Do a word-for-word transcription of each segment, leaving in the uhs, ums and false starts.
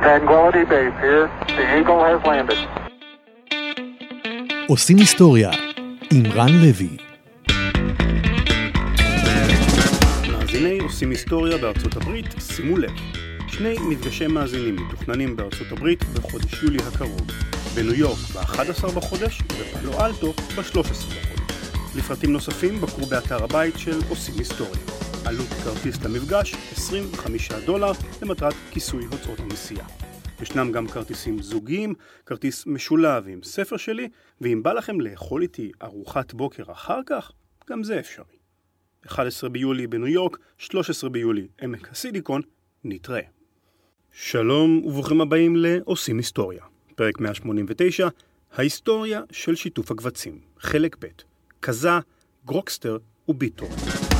Tranquility Base here. The Eagle has landed. עושים היסטוריה עם רן לוי. מאזיני עושים היסטוריה בארצות הברית, שימו לב. שני מפגשי מאזינים מתוכננים בארצות הברית בחודש יולי הקרוב. בניו יורק ב-אחד עשר בחודש ובפאלו אלטו ב-שלושה עשר בחודש. לפרטים נוספים בקרו באתר הבית של עושים היסטוריה. עלות כרטיס למפגש עשרים וחמישה דולר למטרת כיסוי הוצאות הנסיעה. ישנם גם כרטיסים זוגיים, כרטיס משולב עם ספר שלי, ואם בא לכם לאכול איתי ארוחת בוקר אחר כך, גם זה אפשרי. אחד עשר ביולי בניו יורק, שלושה עשר ביולי עמק הסיליקון, נתראה. שלום וברוכים הבאים לעושים היסטוריה. פרק מאה שמונים ותשע, ההיסטוריה של שיתוף הקבצים, חלק ב', כזה, גרוקסטר וביטור.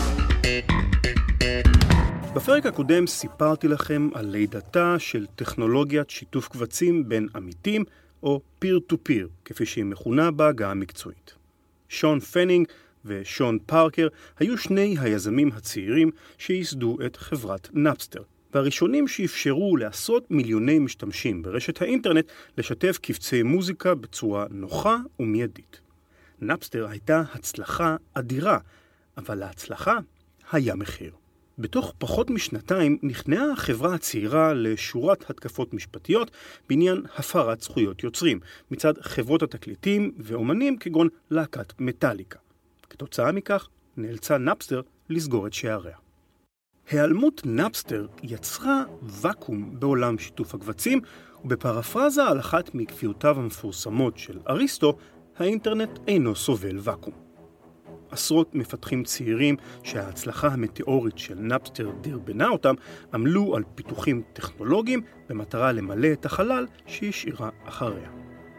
בפרק הקודם סיפרתי לכם על לידתה של טכנולוגיית שיתוף קבצים בין עמיתים או פיר טו פיר, כפי שהיא מכונה בעגה המקצועית. שון פנינג ושון פארקר היו שני היזמים הצעירים שייסדו את חברת נאפסטר, והראשונים שאפשרו לעשרות מיליוני משתמשים ברשת האינטרנט לשתף קבצי מוזיקה בצורה נוחה ומיידית. נאפסטר הייתה הצלחה אדירה, אבל להצלחה היה מחיר. בתוך פחות משנתיים נכנעה החברה הצעירה לשורת התקפות משפטיות בעניין הפרת זכויות יוצרים מצד חברות התקליטים ואומנים כגון להקת מטאליקה. כתוצאה מכך נאלצה נאפסטר לסגור את שעריה. היעלמות נאפסטר יצרה וקום בעולם שיתוף הקבצים, ובפרפרזה על אחת מכפיותיו המפורסמות של אריסטו, האינטרנט אינו סובל וקום. עשרות מפתחים צעירים שההצלחה המטאורית של נאפסטר דרבנה אותם עמלו על פיתוחים טכנולוגיים במטרה למלא את החלל שהשאירה אחריה.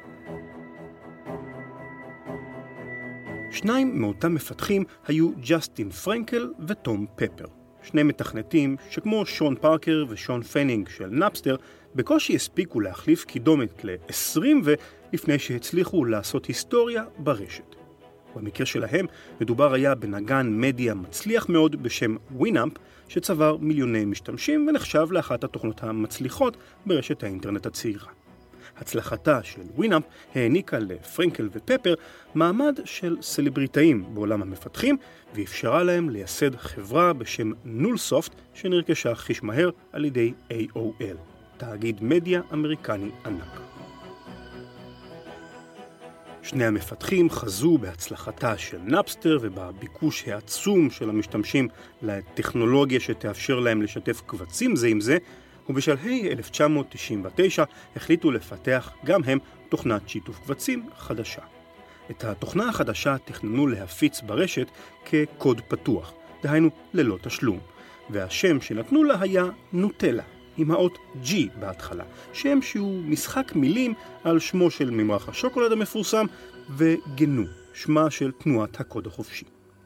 שניים מאותם מפתחים היו ג'סטין פרנקל וטום פפר, שני מתכנתים שכמו שון פארקר ושון פנינג של נאפסטר בקושי הספיקו להחליף קידומת ל-עשרים ולפני שהצליחו לעשות היסטוריה ברשת. במקרה שלהם מדובר היה בנגן מדיה מצליח מאוד בשם ווינאמפ שצבר מיליוני משתמשים ונחשב לאחת התוכנות המצליחות ברשת האינטרנט הצעירה. הצלחתה של ווינאמפ העניקה לפרנקל ופפר מעמד של סלבריטאים בעולם המפתחים ואפשרה להם לייסד חברה בשם נולסופט שנרכשה חיש מהר על ידי איי או אל, תאגיד מדיה אמריקני ענק. שני המפתחים חזו בהצלחתה של נאפסטר ובביקוש העצום של המשתמשים לטכנולוגיה שתאפשר להם לשתף קבצים זה עם זה, ובשלהי אלף תשע מאות תשעים ותשע החליטו לפתח גם הם תוכנת שיתוף קבצים חדשה. את התוכנה החדשה תכננו להפיץ ברשת כקוד פתוח, דהיינו ללא תשלום, והשם שנתנו לה היה נוטלה, עם האות G בהתחלה, שם שהוא משחק מילים על שמו של ממרח השוקולד המפורסם, וגנו, שמה של תנועת הקוד החופשי.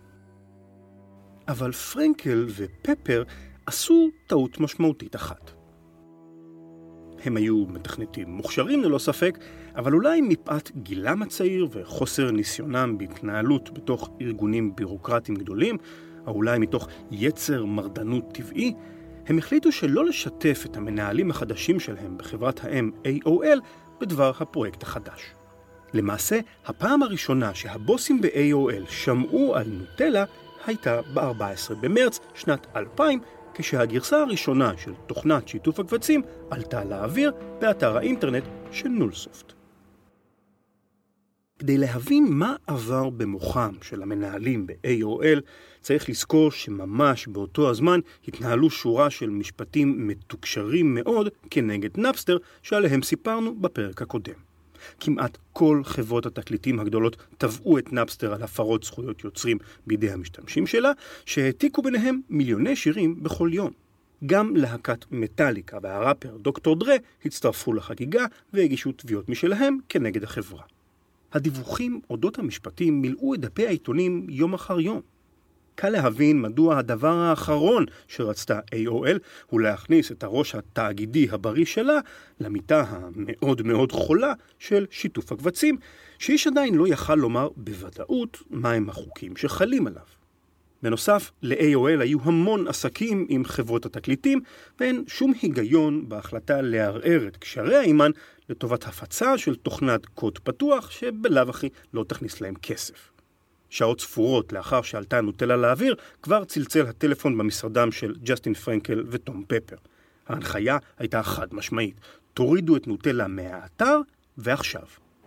אבל פרנקל ופפר עשו טעות משמעותית אחת. הם היו מתכנתים מוכשרים ללא ספק, אבל אולי מפאת גילם הצעיר וחוסר ניסיונם בהתנהלות בתוך ארגונים בירוקרטיים גדולים, או אולי מתוך יצר מרדנות טבעי, הם החליטו שלא לשתף את המנהלים החדשים שלהם בחברת האם איי או אל בדבר הפרויקט החדש. למעשה, הפעם הראשונה שהבוסים ב-איי או אל שמעו על נוטלה הייתה ב-ארבעה עשר במרץ שנת אלפיים, כשהגרסה הראשונה של תוכנת שיתוף הקבצים עלתה לאוויר באתר האינטרנט של נולסופט. כדי להבין מה עבר במוחם של המנהלים ב-איי או אל, צריך לזכור שממש באותו הזמן התנהלו שורה של משפטים מתוקשרים מאוד כנגד נאפסטר שעליהם סיפרנו בפרק הקודם. כמעט כל חברות התקליטים הגדולות תבעו את נאפסטר על הפרות זכויות יוצרים בידי המשתמשים שלה, שהעתיקו ביניהם מיליוני שירים בכל יום. גם להקת מטאליקה והראפר דוקטור דרה הצטרפו לחגיגה והגישו תביעות משלהם כנגד החברה. הדיווחים אודות המשפטים מילאו את דפי העיתונים יום אחר יום. קל להבין מדוע הדבר האחרון שרצתה איי או אל הוא להכניס את הראש התאגידי הבריא שלה למיטה המאוד מאוד חולה של שיתוף הקבצים, שאיש עדיין לא יכל לומר בוודאות מהם החוקים שחלים עליו. בנוסף, ל-איי או אל היו המון עסקים עם חברות התקליטים, ואין שום היגיון בהחלטה לערער את קשרי האימן לטובת הפצה של תוכנת קוד פתוח שבלאו הכי לא תכניס להם כסף. שעות ספורות לאחר שעלתה נוטלה לאוויר, כבר צלצל הטלפון במשרדם של ג'סטין פרנקל וטום פפר. ההנחיה הייתה חד משמעית, תורידו את נוטלה מהאתר ועכשיו.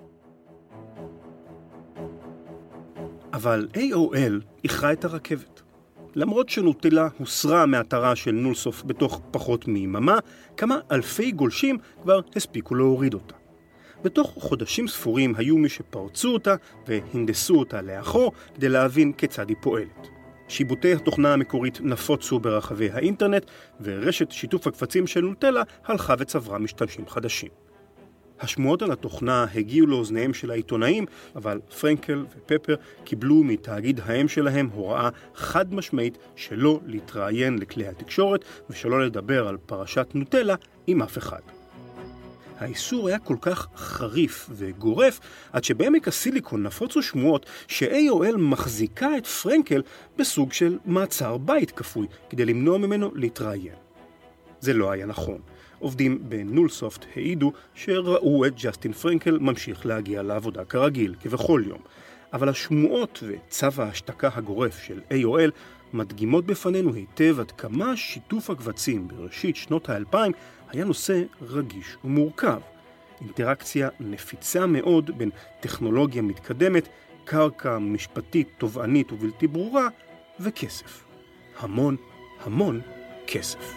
אבל איי או אל איחרה את הרכבת. למרות שנוטלה הוסרה מאתרה של נולסופט בתוך פחות מיממה, כמה אלפי גולשים כבר הספיקו להוריד אותה. בתוך חודשים ספורים היו מי שפרצו אותה והנדסו אותה לאחור כדי להבין כיצד היא פועלת. שיבוטי התוכנה המקורית נפוצו ברחבי האינטרנט, ורשת שיתוף הקבצים של נוטלה הלכה וצברה משתמשים חדשים. השמועות על התוכנה הגיעו לאוזניהם של העיתונאים, אבל פרנקל ופפר קיבלו מתאגיד האם שלהם הוראה חד משמעית שלא להתראיין לכלי התקשורת ושלא לדבר על פרשת נוטלה עם אף אחד. האיסור היה כל כך חריף וגורף, עד שבעמק הסיליקון נפוצו שמועות ש-איי או אל מחזיקה את פרנקל בסוג של מעצר בית כפוי, כדי למנוע ממנו להתראיין. זה לא היה נכון. עובדים בנולסופט העידו שראו את ג'סטין פרנקל ממשיך להגיע לעבודה כרגיל, כבכל יום. אבל השמועות וצו ההשתקה הגורף של איי או אל מדגימות בפנינו היטב עד כמה שיתוף הקבצים בראשית שנות האלפיים היה נושא רגיש ומורכב. אינטראקציה נפיצה מאוד בין טכנולוגיה מתקדמת, קרקע משפטית תובענית ובלתי ברורה, וכסף. המון, המון כסף.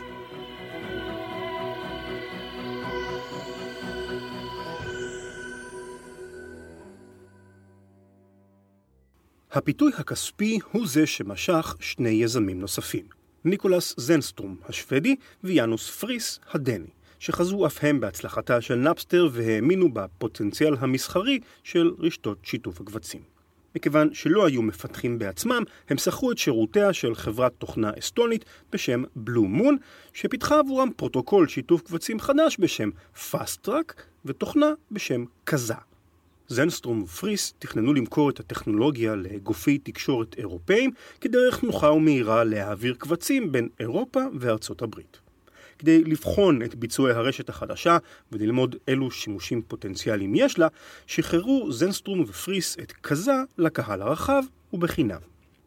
הפיתוי הכספי הוא זה שמשך שני יזמים נוספים. ניקולס זנסטרום השוודי ויאנוס פריס הדני, שחזו אף הם בהצלחתה של נאפסטר והאמינו בפוטנציאל המסחרי של רשתות שיתוף הקבצים. מכיוון שלא היו מפתחים בעצמם, הם שכרו את שירותיה של חברת תוכנה אסטונית בשם בלו מון, שפיתחה עבורם פרוטוקול שיתוף קבצים חדש בשם פאסט טראק ותוכנה בשם קזה. זנסטרום ופריס תכננו למכור את הטכנולוגיה לגופי תקשורת אירופאים כדרך נוחה ומהירה להעביר קבצים בין אירופה וארצות הברית. כדי לבחון את ביצועי הרשת החדשה וללמוד אילו שימושים פוטנציאליים יש לה, שחררו זנסטרום ופריס את קזה לקהל הרחב ובחינם.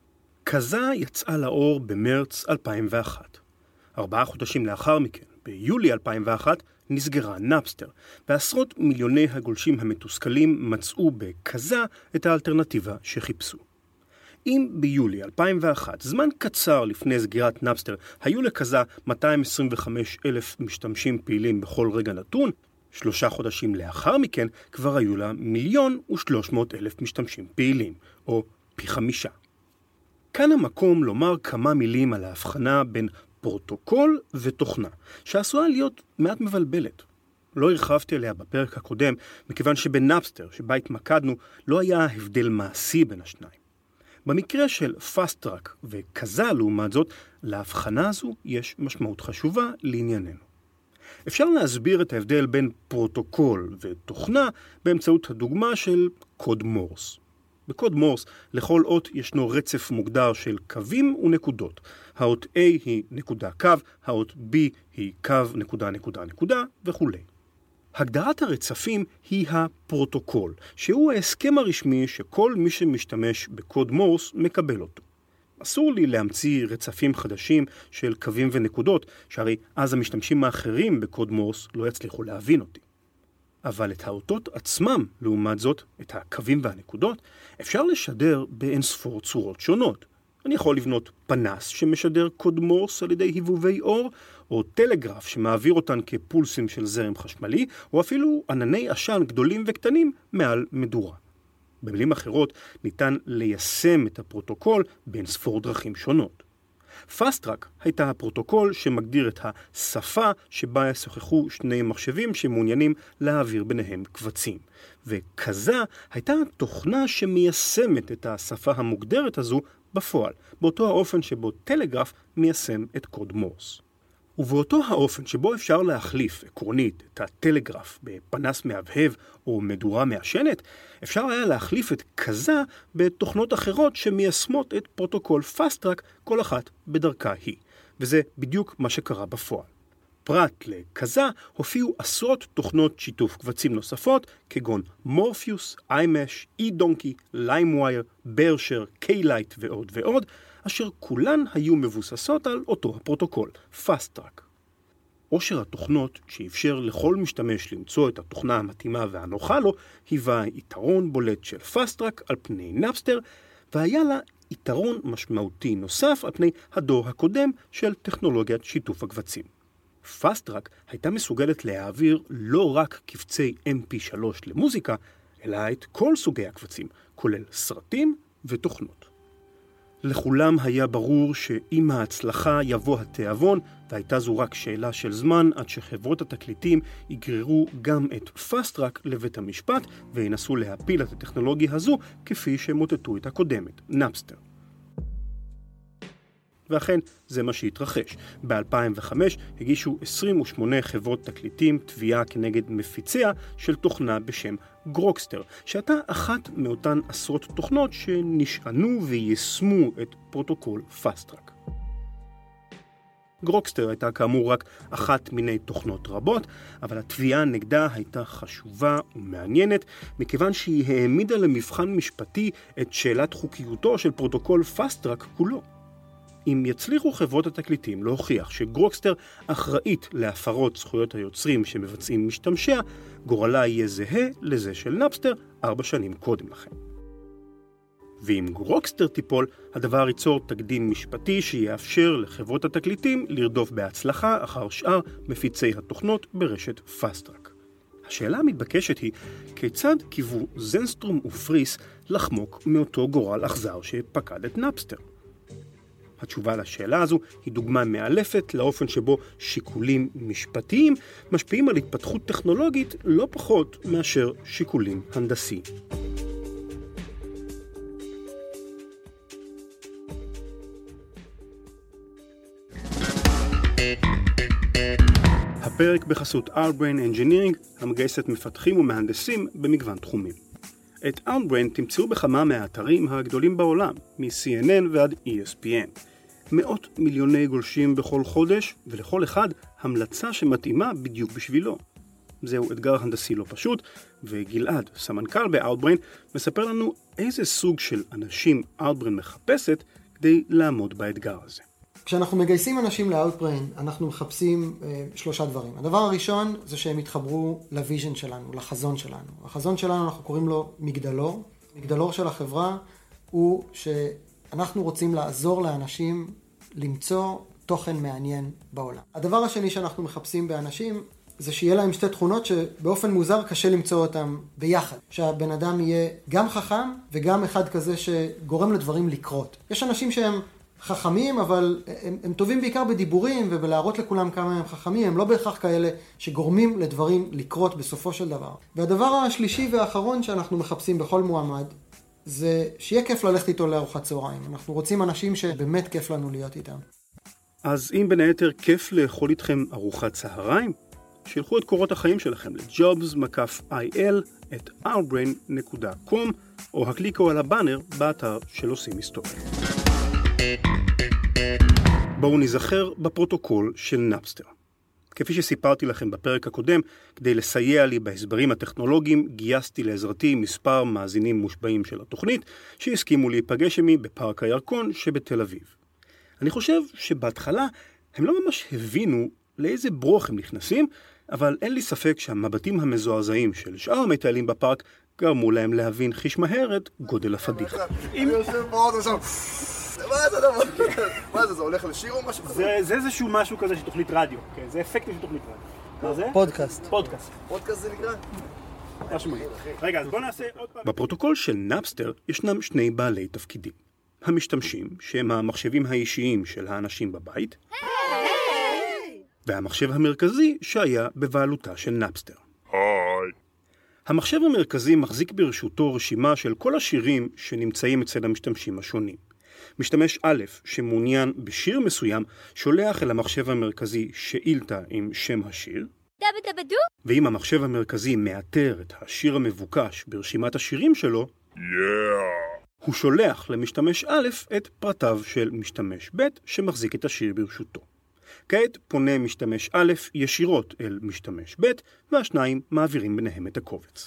קזה יצאה לאור במרץ אלפיים ואחת. ארבעה חודשים לאחר מכן, ביולי אלפיים ואחת, נסגרה נאפסטר, ועשרות מיליוני הגולשים המתוסכלים מצאו בקזה את האלטרנטיבה שחיפשו. אם ביולי אלפיים ואחת, זמן קצר לפני סגירת נאפסטר, היו לקזה מאתיים עשרים וחמישה אלף משתמשים פעילים בכל רגע נתון, שלושה חודשים לאחר מכן כבר היו לה מיליון ושלוש מאות אלף משתמשים פעילים, או פי חמישה. כאן המקום לומר כמה מילים על ההבחנה בין פרוטוקול ותוכנה, שעשויה להיות מעט מבלבלת. לא הרחבתי עליה בפרק הקודם, מכיוון שבנאפסטר, שבה התמקדנו, לא היה הבדל מעשי בין השניים. במקרה של פאסט טראק וקזה לעומת זאת, להבחנה הזו יש משמעות חשובה לענייננו. אפשר להסביר את ההבדל בין פרוטוקול ותוכנה באמצעות הדוגמה של קוד מורס. בקוד מורס לכל אות ישנו רצף מוגדר של קווים ונקודות. האות A היא נקודה קו, האות B היא קו נקודה נקודה נקודה וכו'. הגדרת הרצפים היא הפרוטוקול, שהוא ההסכם הרשמי שכל מי שמשתמש בקוד מורס מקבל אותו. אסור לי להמציא רצפים חדשים של קווים ונקודות, שהרי אז המשתמשים האחרים בקוד מורס לא יצליחו להבין אותי. אבל את האותות עצמם, לעומת זאת, את הקווים והנקודות, אפשר לשדר באינספור צורות שונות. אני יכול לבנות פנס שמשדר קוד מורס על ידי היבובי אור, או טלגרף שמעביר אותן כפולסים של זרם חשמלי, או אפילו ענני עשן גדולים וקטנים מעל מדורה. במילים אחרות, ניתן ליישם את הפרוטוקול באינספור דרכים שונות. פאסט טראק הייתה הפרוטוקול שמגדיר את השפה שבה ישוחחו שני מחשבים שמעוניינים להעביר ביניהם קבצים. וקזה הייתה תוכנה שמיישמת את השפה המוגדרת הזו בפועל, באותו האופן שבו טלגרף מיישם את קוד מורס. ובאותו האופן שבו אפשר להחליף עקרונית את הטלגרף בפנס מהבהב או מדורה מעשנת, אפשר היה להחליף את כזה בתוכנות אחרות שמיישמות את פרוטוקול פאסט-טראק, כל אחת בדרכה היא. וזה בדיוק מה שקרה בפועל. פרט לכזה הופיעו עשרות תוכנות שיתוף קבצים נוספות, כגון מורפיוס, איימש, אי-דונקי, ליימווייר, ברשר, קיילייט ועוד ועוד, אשר כולן היו מבוססות על אותו הפרוטוקול, פאסט-טראק. עושר התוכנות שאפשר לכל משתמש למצוא את התוכנה המתאימה והנוחה לו, היווה יתרון בולט של פאסט-טראק על פני נאפסטר, והיה לה יתרון משמעותי נוסף על פני הדור הקודם של טכנולוגיית שיתוף הקבצים. פאסט-טראק הייתה מסוגלת להעביר לא רק קבצי אם פי שלוש למוזיקה, אלא את כל סוגי הקבצים, כולל סרטים ותוכנות. לכולם היה ברור שעם ההצלחה יבוא התיאבון, והייתה זו רק שאלה של זמן עד שחברות התקליטים יגררו גם את פאסט-טראק לבית המשפט וינסו להפיל את הטכנולוגיה הזו כפי שמוטטו את הקודמת, נאפסטר. ואכן זה מה שהתרחש. ב-אלפיים וחמש הגישו עשרים ושמונה חברות תקליטים תביעה כנגד מפיציה של תוכנה בשם גרוקסטר, שהייתה אחת מאותן עשרות תוכנות שנשענו ויישמו את פרוטוקול פאסט-טראק. גרוקסטר הייתה כאמור רק אחת מיני תוכנות רבות, אבל התביעה נגדה הייתה חשובה ומעניינת, מכיוון שהיא העמידה למבחן משפטי את שאלת חוקיותו של פרוטוקול פאסט-טראק כולו. אם יצליחו חברות התקליטים להוכיח שגרוקסטר אחראית להפרות זכויות היוצרים שמבצעים משתמשיה, גורלה יהיה זהה לזה של נאפסטר ארבע שנים קודם לכן. ואם גרוקסטר תיפול, הדבר ייצור תקדים משפטי שיאפשר לחברות התקליטים לרדוף בהצלחה אחר שאר מפיצי התוכנות ברשת פאסט-טראק. השאלה המתבקשת היא, כיצד קיוו זנסטרום ופריס לחמוק מאותו גורל אכזר שפקד את נאפסטר? התשובה לשאלה הזו היא דוגמה מאלפת לאופן שבו שיקולים משפטיים משפיעים על התפתחות טכנולוגית לא פחות מאשר שיקולים הנדסיים. הפרק בחסות Outbrain Engineering, המגייסת מפתחים ומהנדסים במגוון תחומים. את Outbrain תמצאו בכמה מהאתרים הגדולים בעולם, מ-סי אן אן ועד אי אס פי אן. מאות מיליוני גולשים בכל חודש, ולכל אחד המלצה שמתאימה בדיוק בשבילו. זהו אתגר הנדסי לא פשוט, וגלעד, סמנכ"ל ב-Outbrain, מספר לנו איזה סוג של אנשים Outbrain מחפשת כדי לעמוד באתגר הזה. כשאנחנו מגייסים אנשים ל-Outbrain, אנחנו מחפשים אה, שלושה דברים. הדבר הראשון זה שהם יתחברו לוויז'ן שלנו, לחזון שלנו. החזון שלנו אנחנו קוראים לו מגדלור. מגדלור של החברה הוא שאנחנו רוצים לעזור לאנשים למצוא תוכן מעניין בעולם. הדבר השני שאנחנו מחפשים באנשים זה שיהיה להם שתי תכונות שבאופן מוזר קשה למצוא אותם ביחד. שהבן אדם יהיה גם חכם וגם אחד כזה שגורם לדברים לקרות. יש אנשים שהם חכמים, אבל הם, הם טובים בעיקר בדיבורים ובלהראות לכולם כמה הם חכמים, הם לא בהכרח כאלה שגורמים לדברים לקרות בסופו של דבר. והדבר השלישי והאחרון שאנחנו מחפשים בכל מועמד, זה שיהיה כיף ללכת איתו לארוחת צהריים. אנחנו רוצים אנשים שבאמת כיף לנו להיות איתם. אז אם בין היתר כיף לאכול איתכם ארוחת צהריים, שילחו את קורות החיים שלכם ל-jobs מקף איי אל את outbrain נקודה קום, או הקליקו על הבאנר באתר של עושים היסטוריה. בואו נזכר בפרוטוקול של נאפסטר. כפי שסיפרתי לכם בפרק הקודם, כדי לסייע לי בהסברים הטכנולוגיים, גייסתי לעזרתי מספר מאזינים מושבעים של התוכנית, שהסכימו להיפגש עמי בפארק הירקון שבתל אביב. אני חושב שבהתחלה הם לא ממש הבינו לאיזה ברוך הם נכנסים, אבל אין לי ספק שהמבטים המזועזעים של שאר המטיילים בפארק גרמו להם להבין חיש מהר את גודל הפדיחה. אני יושב באוטו שם, מה זה דבר? מה זה, זה הולך לשיר או משהו? זה איזשהו משהו כזה של תוכנית רדיו, זה אפקטים של תוכנית רדיו. מה זה? פודקאסט. פודקאסט. פודקאסט זה נקרא? משהו מגיע. רגע, אז בוא נעשה עוד פעם. בפרוטוקול של נאפסטר ישנם שני בעלי תפקידים. המשתמשים, שהם המחשבים האישיים של האנשים בבית, והמחשב המרכזי שהיה בבעלותה של נאפסטר. היי. המחשב המרכזי מחזיק ברשותו רשימה של כל השירים שנמצאים אצל המשתמשים השונים. משתמש א' שמעוניין בשיר מסוים שולח אל המחשב המרכזי שאילתה עם שם השיר, דבדבדו. ואם המחשב המרכזי מאתר את השיר המבוקש ברשימת השירים שלו, yeah. הוא שולח למשתמש א' את פרטיו של משתמש ב' שמחזיק את השיר ברשותו. כעת פונה משתמש א' ישירות אל משתמש ב' והשניים מעבירים ביניהם את הקובץ.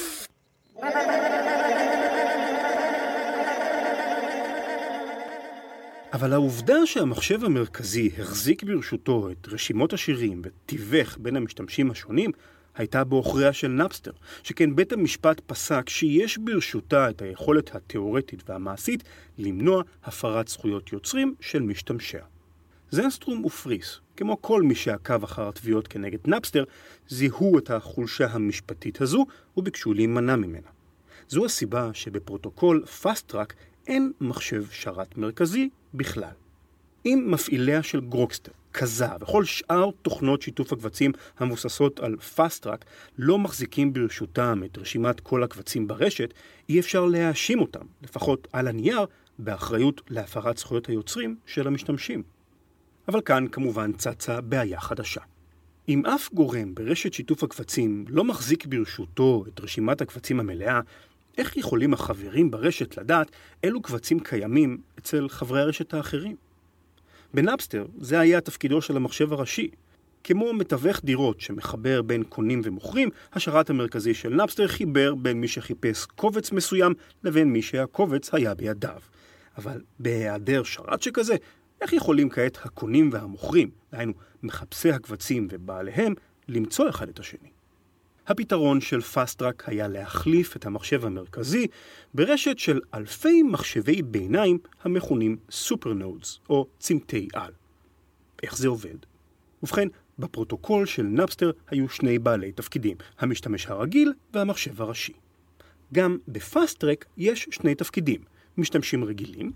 אבל העובדה שהמחשב המרכזי החזיק ברשותו את רשימות השירים ותיווך בין המשתמשים השונים הייתה באוכריה של נאפסטר, שכן בית המשפט פסק שיש ברשותה את היכולת התיאורטית והמעשית למנוע הפרת זכויות יוצרים של משתמשיה. זנסטרום ופריס, כמו כל מי שעקב אחר התביעות כנגד נאפסטר, זיהו את החולשה המשפטית הזו וביקשו להימנע ממנה. זו הסיבה שבפרוטוקול פאסט-טראק אין מחשב שרת מרכזי בכלל. אם מפעיליה של גרוקסטר, קזה וכל שאר תוכנות שיתוף הקבצים המבוססות על פאסט-טראק לא מחזיקים ברשותם את רשימת כל הקבצים ברשת, אי אפשר להאשים אותם, לפחות על הנייר, באחריות להפרת זכויות היוצרים של המשתמשים. אבל כאן כמובן צצה בעיה חדשה. אם אף גורם ברשת שיתוף הקבצים לא מחזיק ברשותו את רשימת הקבצים המלאה, איך יכולים החברים ברשת לדעת אילו קבצים קיימים אצל חברי הרשת האחרים? בנאפסטר זה היה תפקידו של המחשב הראשי. כמו מתווך דירות שמחבר בין קונים ומוכרים, השרת המרכזי של נאפסטר חיבר בין מי שחיפש קובץ מסוים לבין מי שהקובץ היה בידיו. אבל בהיעדר שרת שכזה, איך יכולים כעת הקונים והמוכרים, דהיינו מחפשי הקבצים ובעליהם, למצוא אחד את השני? הפתרון של פאסט-טראק היה להחליף את המחשב המרכזי ברשת של אלפי מחשבי ביניים המכונים סופרנודס או צמתי על. איך זה עובד? ובכן, בפרוטוקול של נאפסטר היו שני בעלי תפקידים, המשתמש הרגיל והמחשב הראשי. גם בפאסט-טראק יש שני תפקידים, משתמשים רגילים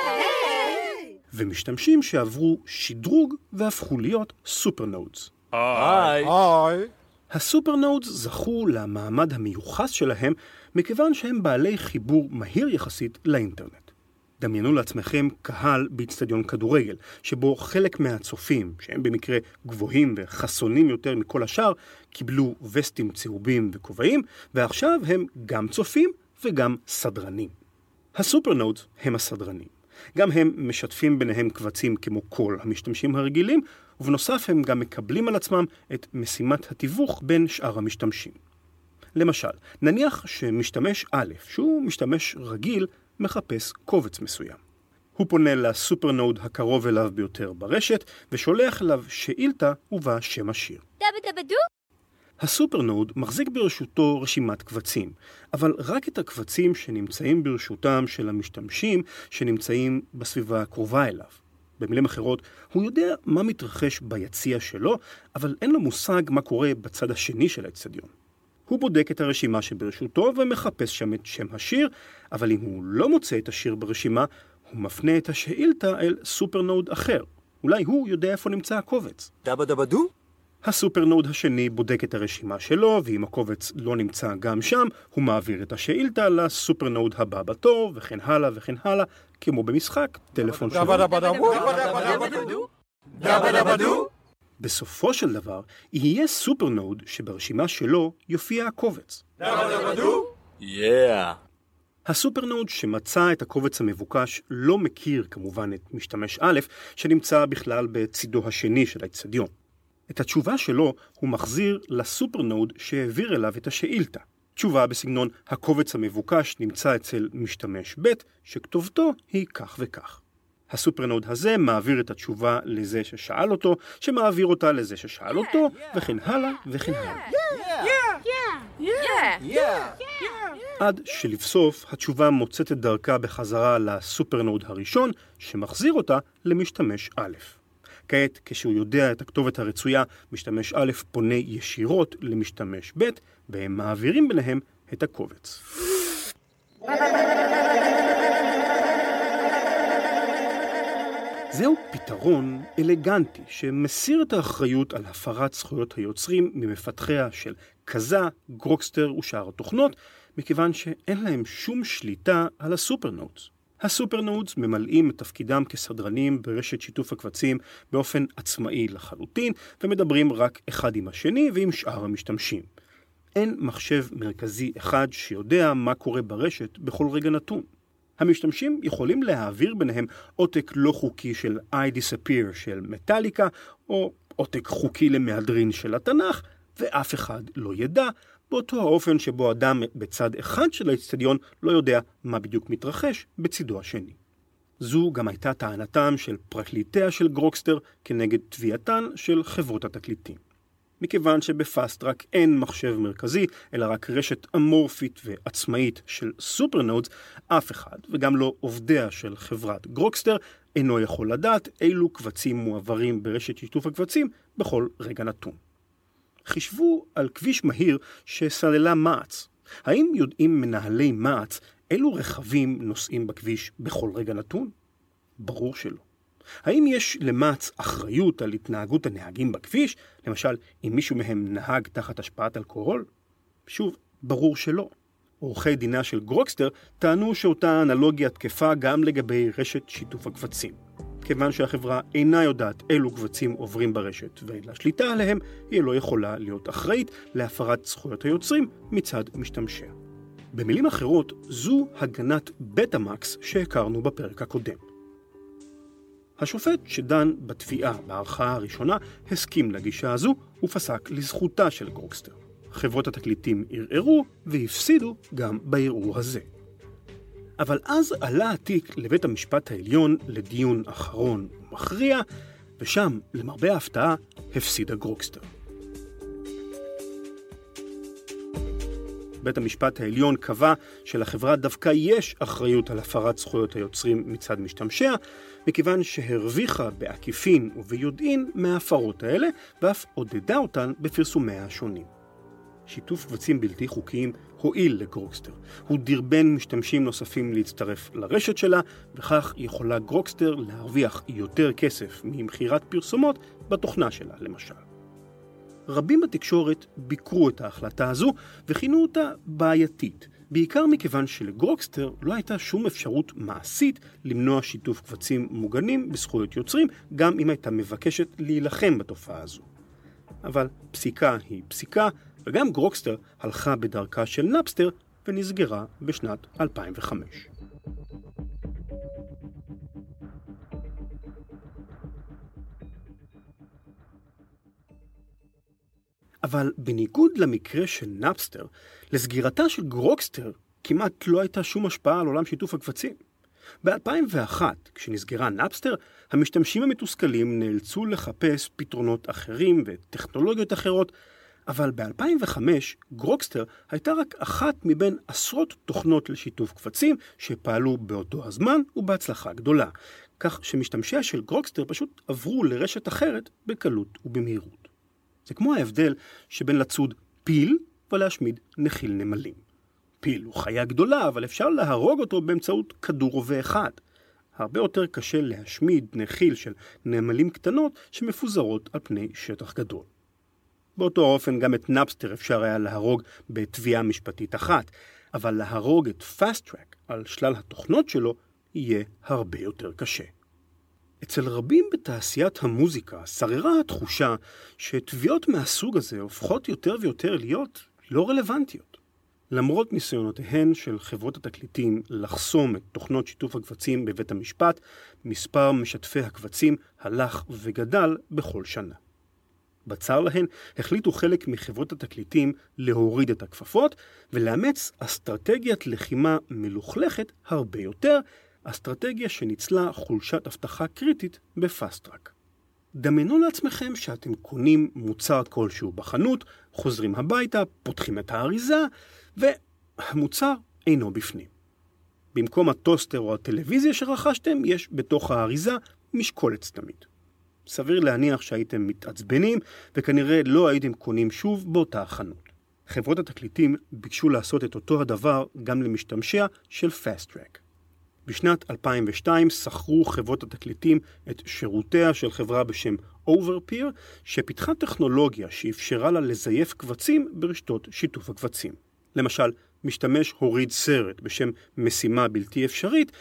ומשתמשים שעברו שדרוג והפכו להיות סופרנודס. היי. היי. הסופרנודס זכו למעמד המיוחס שלהם מכיוון שהם בעלי חיבור מהיר יחסית לאינטרנט. דמיינו לעצמכם קהל באצטדיון כדורגל, שבו חלק מהצופים, שהם במקרה גבוהים וחסונים יותר מכל השאר, קיבלו וסטים צהובים וכובעים, ועכשיו הם גם צופים וגם סדרנים. הסופרנודס הם הסדרנים. גם הם משתפים ביניהם קבצים כמו כל המשתמשים הרגילים, ובנוסף הם גם מקבלים על עצמם את משימת התיווך בין שאר המשתמשים. למשל, נניח שמשתמש א', שהוא משתמש רגיל, מחפש קובץ מסוים. הוא פונה לסופרנוד הקרוב אליו ביותר ברשת, ושולח אליו שאילתה ובה שם השיר. דבדבדו. הסופרנוד מחזיק ברשותו רשימת קבצים, אבל רק את הקבצים שנמצאים ברשותם של המשתמשים שנמצאים בסביבה הקרובה אליו. במילים אחרות, הוא יודע מה מתרחש ביציע שלו, אבל אין לו מושג מה קורה בצד השני של האצטדיון. הוא בודק את הרשימה שברשותו ומחפש שם את שם השיר, אבל אם הוא לא מוצא את השיר ברשימה, הוא מפנה את השאילתה אל סופרנוד אחר. אולי הוא יודע איפה נמצא הקובץ. דבדבדו? הסופרנוד השני בודק את הרשימה שלו, ואם הקובץ לא נמצא גם שם, הוא מעביר את השאילתה לסופרנוד הבא בתור, וכן הלאה וכן הלאה, כמו במשחק, טלפון שלו. דבדבדו? דבדבדו? בסופו של דבר, יהיה סופרנוד שברשימה שלו יופיע הקובץ. דבדבדו? יאה. הסופרנוד שמצא את הקובץ המבוקש לא מכיר כמובן את משתמש א' שנמצא בכלל בצידו השני של האצטדיון. את התשובה שלו הוא מחזיר לסופרנוד שהעביר אליו את השאילתה. תשובה בסגנון הקובץ המבוקש נמצא אצל משתמש ב' שכתובתו היא כך וכך. הסופרנוד הזה מעביר את התשובה לזה ששאל אותו, שמעביר אותה לזה ששאל אותו, וכן הלאה וכן הלאה. עד שלבסוף התשובה מוצאת את דרכה בחזרה לסופרנוד הראשון, שמחזיר אותה למשתמש א'. כעת, כשהוא יודע את הכתובת הרצויה, משתמש א' פונה ישירות למשתמש ב', והם מעבירים ביניהם את הקובץ. זהו פתרון אלגנטי שמסיר את האחריות על הפרת זכויות היוצרים ממפתחיה של קזה, גרוקסטר ושאר התוכנות, מכיוון שאין להם שום שליטה על הסופרנודס. הסופרנודס ממלאים את תפקידם כסדרנים ברשת שיתוף הקבצים באופן עצמאי לחלוטין, ומדברים רק אחד עם השני ועם שאר המשתמשים. אין מחשב מרכזי אחד שיודע מה קורה ברשת בכל רגע נתון. המשתמשים יכולים להעביר ביניהם עותק לא חוקי של I Disappear של מטליקה, או עותק חוקי למהדרין של התנ"ך, ואף אחד לא ידע, באותו האופן שבו אדם בצד אחד של האצטדיון לא יודע מה בדיוק מתרחש בצידו השני. זו גם הייתה טענתם של פרקליטיה של גרוקסטר כנגד תביעתן של חברות התקליטים. מכיוון שבפאסט-טראק אין מחשב מרכזי, אלא רק רשת אמורפית ועצמאית של סופרנודס, אף אחד, וגם לא עובדיה של חברת גרוקסטר, אינו יכול לדעת אילו קבצים מועברים ברשת שיתוף הקבצים בכל רגע נתון. חישבו על כביש מהיר שסללה מעץ. האם יודעים מנהלי מעץ אילו רכבים נוסעים בכביש בכל רגע נתון? ברור שלא. האם יש למעץ אחריות על התנהגות הנהגים בכביש? למשל, אם מישהו מהם נהג תחת השפעת אלכוהול? שוב, ברור שלא. עורכי דינה של גרוקסטר טענו שאותה אנלוגיה תקפה גם לגבי רשת שיתוף הקבצים. כיוון שהחברה אינה יודעת אילו קבצים עוברים ברשת ולשליטה עליהם, היא לא יכולה להיות אחראית להפרת זכויות היוצרים מצד משתמשיה. במילים אחרות, זו הגנת בטה-מקס שהכרנו בפרק הקודם. השופט שדן בתביעה בערכאה הראשונה הסכים לגישה הזו ופסק לזכותה של גרוקסטר. חברות התקליטים ערערו והפסידו גם בערעור הזה. אבל אז עלה התיק לבית המשפט העליון לדיון אחרון ומכריע, ושם, למרבה ההפתעה, הפסידה גרוקסטר. בית המשפט העליון קבע שלחברה דווקא יש אחריות על הפרת זכויות היוצרים מצד משתמשיה, מכיוון שהרוויחה בעקיפין וביודעין מההפרות האלה, ואף עודדה אותן בפרסומיה השונים. שיתוף קבצים בלתי חוקיים הועיל לגרוקסטר. הוא דרבן משתמשים נוספים להצטרף לרשת שלה, וכך יכולה גרוקסטר להרוויח יותר כסף ממחירת פרסומות בתוכנה שלה, למשל. רבים בתקשורת ביקרו את ההחלטה הזו וכינו אותה בעייתית, בעיקר מכיוון שלגרוקסטר לא הייתה שום אפשרות מעשית למנוע שיתוף קבצים מוגנים בזכויות יוצרים, גם אם הייתה מבקשת להילחם בתופעה הזו. אבל פסיקה היא פסיקה, וגם גרוקסטר הלכה בדרכה של נאפסטר ונסגרה בשנת אלפיים וחמש. אבל בניגוד למקרה של נאפסטר, לסגירתה של גרוקסטר כמעט לא הייתה שום השפעה על עולם שיתוף הקבצים. ב-אלפיים ואחת, כשנסגרה נאפסטר, המשתמשים המתוסכלים נאלצו לחפש פתרונות אחרים וטכנולוגיות אחרות, אבל ב-אלפיים וחמש גרוקסטר הייתה רק אחת מבין עשרות תוכנות לשיתוף קבצים שפעלו באותו הזמן ובהצלחה גדולה, כך שמשתמשיה של גרוקסטר פשוט עברו לרשת אחרת בקלות ובמהירות. זה כמו ההבדל שבין לצוד פיל ולהשמיד נחיל נמלים. פיל הוא חיה גדולה, אבל אפשר להרוג אותו באמצעות כדור רובה אחד. הרבה יותר קשה להשמיד נחיל של נמלים קטנות שמפוזרות על פני שטח גדול. באותו אופן גם את נאפסטר אפשר היה להרוג בתביעה משפטית אחת, אבל להרוג את פאסט-טראק על שלל התוכנות שלו יהיה הרבה יותר קשה. אצל רבים בתעשיית המוזיקה שררה התחושה שתביעות מהסוג הזה הופכות יותר ויותר להיות לא רלוונטיות. למרות ניסיונותיהן של חברות התקליטים לחסום את תוכנות שיתוף הקבצים בבית המשפט, מספר משתפי הקבצים הלך וגדל בכל שנה. בצר להן החליטו חלק מחברות התקליטים להוריד את הכפפות ולאמץ אסטרטגיית לחימה מלוכלכת הרבה יותר, אסטרטגיה שניצלה חולשת הבטחה קריטית בפאסט-טראק. דמיינו לעצמכם שאתם קונים מוצר כלשהו בחנות, חוזרים הביתה, פותחים את האריזה, והמוצר אינו בפנים. במקום הטוסטר או הטלוויזיה שרכשתם, יש בתוך האריזה משקולת סתמית. סביר להניח שהייתם מתעצבנים, וכנראה לא הייתם קונים שוב באותה החנות. חברות התקליטים ביקשו לעשות את אותו הדבר גם למשתמשיה של פאסט-טראק. בשנת אלפיים ושתיים שכרו חברות התקליטים את שירותיה של חברה בשם Overpeer, שפיתחה טכנולוגיה שאפשרה לה לזייף קבצים ברשתות שיתוף הקבצים. למשל, משתמש הוריד סרט בשם משימה בלתי אפשרית,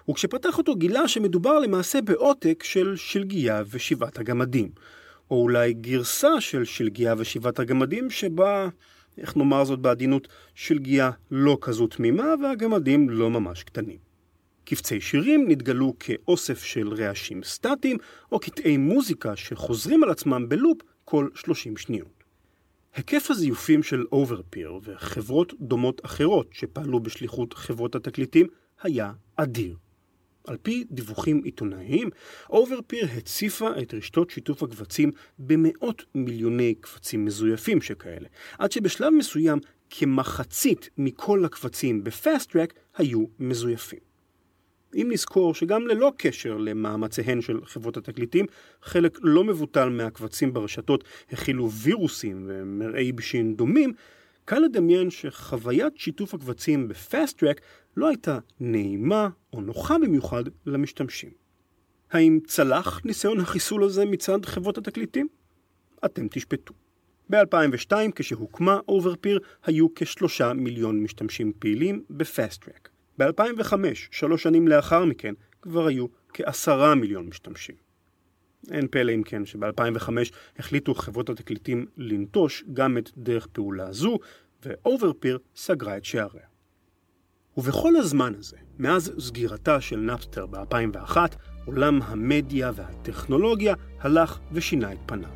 וכשפתח אותו גילה שמדובר למעשה בעותק של שלגיה ושבעת הגמדים, או אולי גרסה של שלגיה ושבעת הגמדים שבה, איך נאמר זאת בעדינות, שלגיה לא כזו תמימה והגמדים לא ממש קטנים. קפצי שירים נתגלו כאוסף של רעשים סטטיים או קטעי מוזיקה שחוזרים על עצמם בלופ כל שלושים שניות. היקף הזיופים של אוברפיר וחברות דומות אחרות שפעלו בשליחות חברות התקליטים היה אדיר. על פי דיווחים עיתונאיים, אוברפיר הציפה את רשתות שיתוף הקבצים במאות מיליוני קבצים מזויפים שכאלה, עד שבשלב מסוים כמחצית מכל הקבצים בפאסט טרק היו מזויפים. אם נזכור שגם ללא קשר למאמציהן של חברות התקליטים, חלק לא מבוטל מהקבצים ברשתות הכילו וירוסים ומרעי בשין דומים, קל לדמיין שחוויית שיתוף הקבצים בפאסט טרק לא הייתה נעימה או נוחה במיוחד למשתמשים. האם צלח ניסיון החיסול הזה מצד חברות התקליטים? אתם תשפטו. ב-אלפיים ושתיים, כשהוקמה אוברפיר, היו כשלושה מיליון משתמשים פעילים בפאסט טרק. ב-אלפיים וחמש, שלוש שנים לאחר מכן, כבר היו כעשרה מיליון משתמשים. אין פלא אם כן שב-אלפיים וחמש החליטו חברות התקליטים לנטוש גם את דרך פעולה זו, ואוברפיר סגרה את שעריה. ובכל הזמן הזה, מאז סגירתה של נאפסטר ב-אלפיים ואחת, עולם המדיה והטכנולוגיה הלך ושינה את פניו.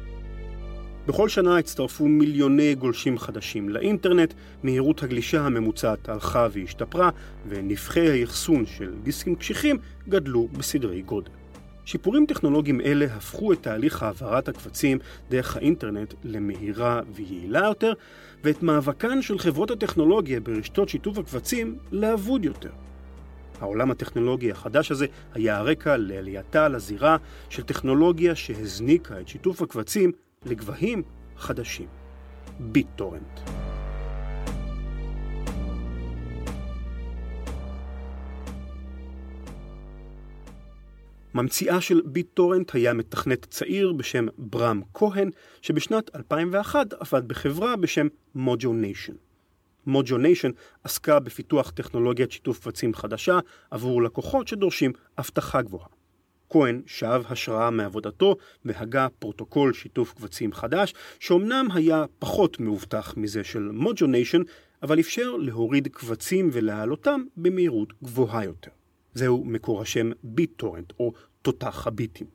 בכל שנה הצטרפו מיליוני גולשים חדשים לאינטרנט, מהירות הגלישה הממוצעת הלכה והשתפרה, ונפחי היחסון של דיסקים קשיחים גדלו בסדרי גודל. שיפורים טכנולוגיים אלה הפכו את תהליך העברת הקבצים דרך האינטרנט למהירה ויעילה יותר, ואת מאבקן של חברות הטכנולוגיה ברשתות שיתוף הקבצים לאבוד יותר. העולם הטכנולוגי החדש הזה היה הרקע לעלייתה לזירה של טכנולוגיה שהזניקה את שיתוף הקבצים לגבהים חדשים. ביטטורנט. ממציאה של ביטטורנט היה מתכנת צעיר בשם ברם כהן, שבשנת אלפיים ואחת עבד בחברה בשם מוג'ו ניישן. מוג'ו ניישן עסקה בפיתוח טכנולוגיית שיתוף קבצים חדשה עבור לקוחות שדורשים אבטחה גבוהה. כהן שאב השראה מעבודתו והגה פרוטוקול שיתוף קבצים חדש, שאומנם היה פחות מאובטח מזה של מוג'ו ניישן, אבל אפשר להוריד קבצים ולהעלותם במהירות גבוהה יותר. זהו מקור השם ביטטורנט או תותח הביטים.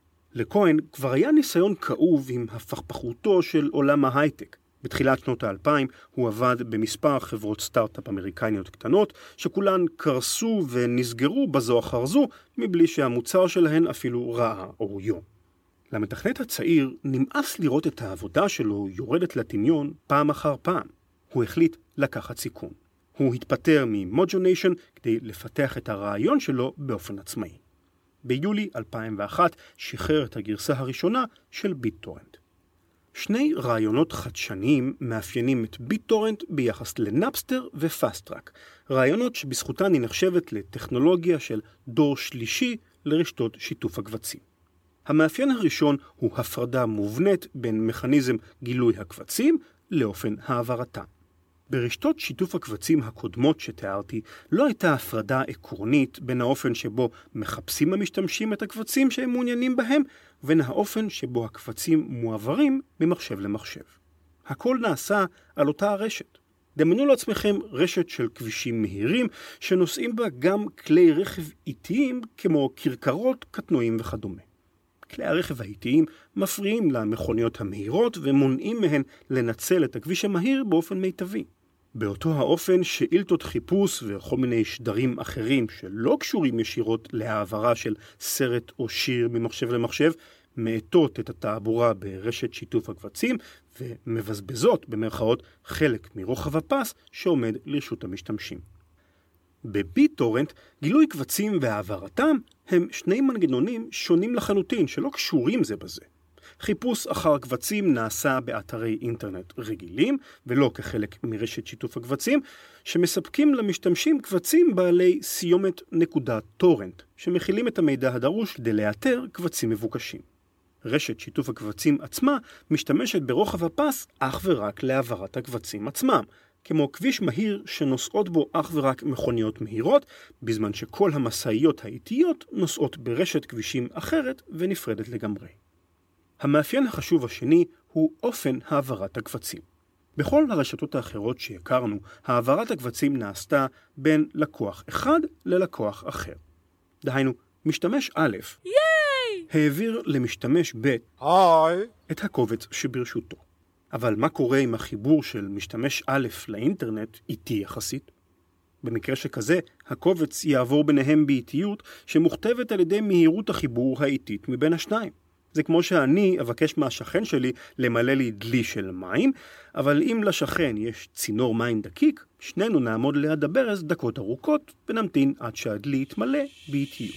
לכהן כבר היה ניסיון כאוב עם הפכפכותו של עולם ההייטק. בתחילת שנות האלפיים הוא עבד במספר חברות סטארט-אפ אמריקניות קטנות, שכולן קרסו ונסגרו בזו אחר זו, מבלי שהמוצר שלהן אפילו ראה אור יום. למתכנת הצעיר נמאס לראות את העבודה שלו יורדת לטמיון פעם אחר פעם. הוא החליט לקחת סיכון. הוא התפטר ממוג'ו ניישן כדי לפתח את הרעיון שלו באופן עצמאי. ביולי אלפיים ואחת שחרר את הגרסה הראשונה של ביטטורנט. שני רעיונות חדשניים מאפיינים את ביטטורנט ביחס לנאפסטר ופאסט טרק, רעיונות שבזכותן היא נחשבת לטכנולוגיה של דור שלישי לרשתות שיתוף הקבצים. המאפיין הראשון הוא הפרדה מובנית בין מכניזם גילוי הקבצים לאופן העברתם. ברשתות שיתוף הקבצים הקודמות שתיארתי לא הייתה הפרדה עקרונית בין האופן שבו מחפשים המשתמשים את הקבצים שהם מעוניינים בהם, ובין האופן שבו הקבצים מועברים ממחשב למחשב. הכל נעשה על אותה הרשת. דמיינו לעצמכם רשת של כבישים מהירים שנוסעים בה גם כלי רכב איטיים כמו כרכרות, קטנועים וכדומה. כלי הרכב האיטיים מפריעים למכוניות המהירות ומונעים מהן לנצל את הכביש המהיר באופן מיטבי. באותו האופן שאילתות חיפוש וכל מיני שדרים אחרים שלא קשורים ישירות להעברה של סרט או שיר ממחשב למחשב, מעטות את התעבורה ברשת שיתוף הקבצים ומבזבזות במרכאות חלק מרוחב הפס שעומד לרשות המשתמשים. בביטטורנט גילוי קבצים והעברתם הם שני מנגנונים שונים לחלוטין שלא קשורים זה בזה. חיפוש אחר קבצים נעשה באתרי אינטרנט רגילים ולא כחלק מרשת שיתוף הקבצים, שמספקים למשתמשים קבצים בעלי סיומת נקודת טורנט שמכילים את המידע הדרוש כדי לאתר קבצים מבוקשים. רשת שיתוף הקבצים עצמה משתמשת ברוחב הפס אך ורק להעברת הקבצים עצמם, כמו כביש מהיר שנוסעות בו אך ורק מכוניות מהירות, בזמן שכל המשאיות האיטיות נוסעות ברשת כבישים אחרת ונפרדת לגמרי. המאפיין החשוב השני הוא אופן העברת הקבצים. בכל הרשתות האחרות שהכרנו, העברת הקבצים נעשתה בין לקוח אחד ללקוח אחר. דהיינו, משתמש א' ייי! העביר למשתמש ב' היי! את הקובץ שברשותו. אבל מה קורה עם החיבור של משתמש א' לאינטרנט איטי יחסית? במקרה שכזה, הקובץ יעבור ביניהם באיטיות שמוכתבת על ידי מהירות החיבור האיטית מבין השניים. זה כמו שאני אבקש מהשכן שלי למלא לי דלי של מים, אבל אם לשכן יש צינור מים דקיק, שנינו נעמוד ליד הברז דקות ארוכות ונמתין עד שהדלי יתמלא באיטיות.